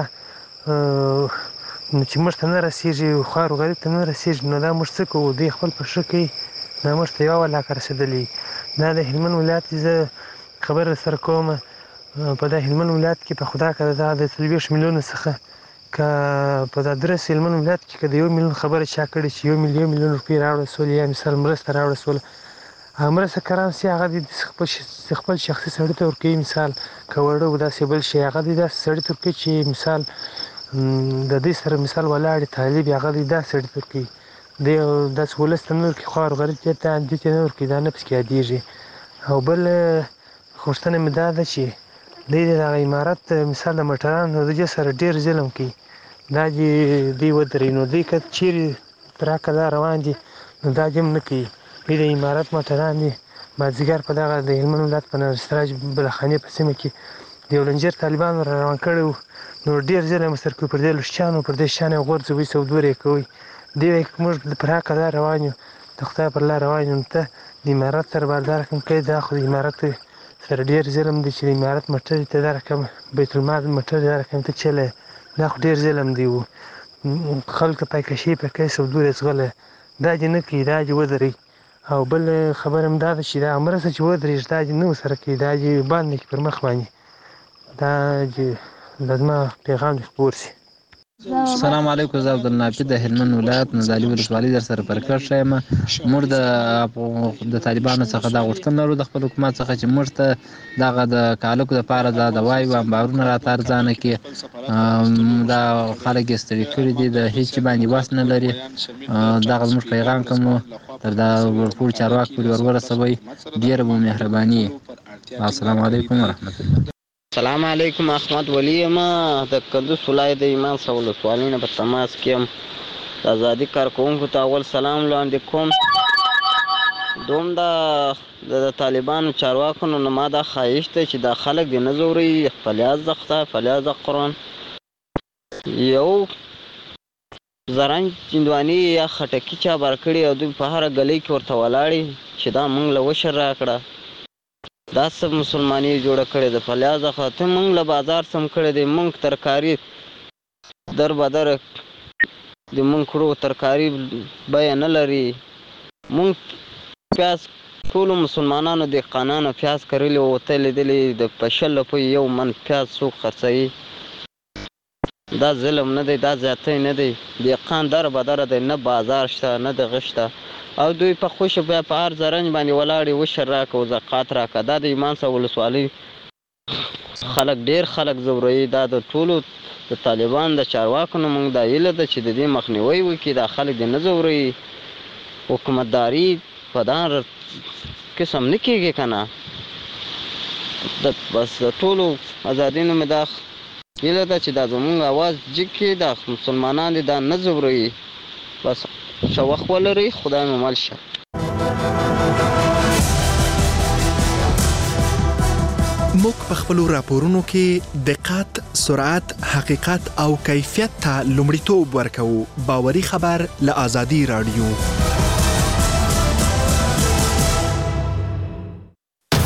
R: چې موږ ته نه رسېږي خوار او غریب ته نه رسېږي نو دا موږ څه کوو دوی خپل په ښه کې دا موږ ته یوه ولاکه رسېدلي دا د هلمند ولایت زه خبره سره کوم په دا هلمند ولایت کې په خدا که دا د 40 میلیونو څخه که په دا درس هلمند ولایت کې که د 1 میلیون خبره چا کړې چې 1 میلیون روپۍ راوړه سول یا مثال مرسته راوړه سول مرسته کران سي هغه د خپل شخصي سړي ته ورکوي مثال که وړه و داسې بل شي هغه د داسې سړي ته ورکوي چې مثال د دې سره مثال ولاړ طالب هغه د داسې سړي ته ورکوي دی داسې ولس ته نه ورکوي خوار غریب دې ته نه ورکوي دا نه پسې یادېږي او بل غوښتنه مې دا ده چې دوی د دغه عمارت مثال د موټرانو د دې سره ډېر ظلم کوي دا چې دوی ودرېږي نو دوی که چیرې تر حقه دا روان دي نو دا دې هم نه کوي دوی د عمارت موټران دي مازدیګر په دغه د هلمند ولایت په نرسراج بلخانې په سیمه کې د یو لنجر طالبانو را روان کړی وو نو ډېر ظلم ورسره کوي پر دې لوشچانو پر دې شیانو یې غورځوي سودور یې کوي دی وایي که موږ پر حقه لار روان یو د خدای پر لار روان یو نو ته د عمارت سره به دا رقم کوي دا خو د عمارت سره ډېر ظلم دی چې د عمارت موټر ته دا رقم بیت المال موټر دا رقم ته چلی دا خو ډېر ظلم دی و خلکو پایکشي په کوي سودور یې ځغلی دا دې نه کوي دا دې ودرئ او بل خبره هم دا ده چې دا مرسته چې ودرېږي دا دې نه ورسره کوي دا دې باندې کړي پر مخ باندې دا د زما پیغام دې خپور شي
S: السلام علیکم زه عبدالنافع د هلمند ولایت نزالي ولسوالۍ در سره پر کار شایم موږ د طالبانو څخه دا غوښتنه لرو د خپل حکومت څخه چې موږ ته دغه د کالکو دپاره دا دوایي و امبارونه راته ارزانه کړي دا خلک یې ستړي کړي دي د هېڅ باندې وس نه لري دغه زموږ پیغام کوم تر دا ورپورې چارواک پورې ورسوئ ډېره به مهرباني السلام علیکم ورحمت الله
T: السلام علیکم احمد ولی یم د کندوز ولایت د ایمان صاحب ولسوالۍ نه په تماس کې یم د ازادي کارکوونکو ته اول سلام وړاندې کوم دوم د طالبانو چارواکو نه ما دا خواهش دی چې دا خلک دې نه ځوروي فلیاض د خدای فلیاض د قرآن یو زرنج چندواني یا خټکي چا بار کړي او دوی په هره ګلۍ کې ورته ولاړې چې دا موږ له وشر راکړه دا سب مسلمانی جوړه کړې ده فلیاض خاطر موږ له بازار سم کړې دي موږ ترکاری در بدر د موږ کړو ترکاری بیان نه لري موږ پیاز ټول مسلمانانو د قانون پیاز کړلی او ته لیدلې د پشل په یو من پیاز سو خرڅي دا ظلم نه دی دا زیاتې نه دی د قان در بدر دی نه بازار شته نه د غشته او دوی په خوش بیا په هر زرنج باندې ولاړې وشر راکه او زکات راکه. دا د ایمان صاحب ولسوالۍ خلک ډیر خلک زوروي. دا د ټولو د طالبان د چارواکو نه موږ دا هیله ده چې د دې مخنیوي وکړي، دا خلک دې نه زوروي. حکومتداري په دا قسم نه کېږي که نه. بس د ټولو ازادي نه مې دا هیله ده چې دا زموږ اواز جګ کړي، دا مسلمانان دې دا نه زوروي. بس ښه وخت ولرئ، خدای مو مل شه.
U: موږ په خپلو راپورونو کې دقت، سرعت، حقیقت او کیفیت ته لومړیتوب ورکوو. باوري خبر له آزادي رادیو.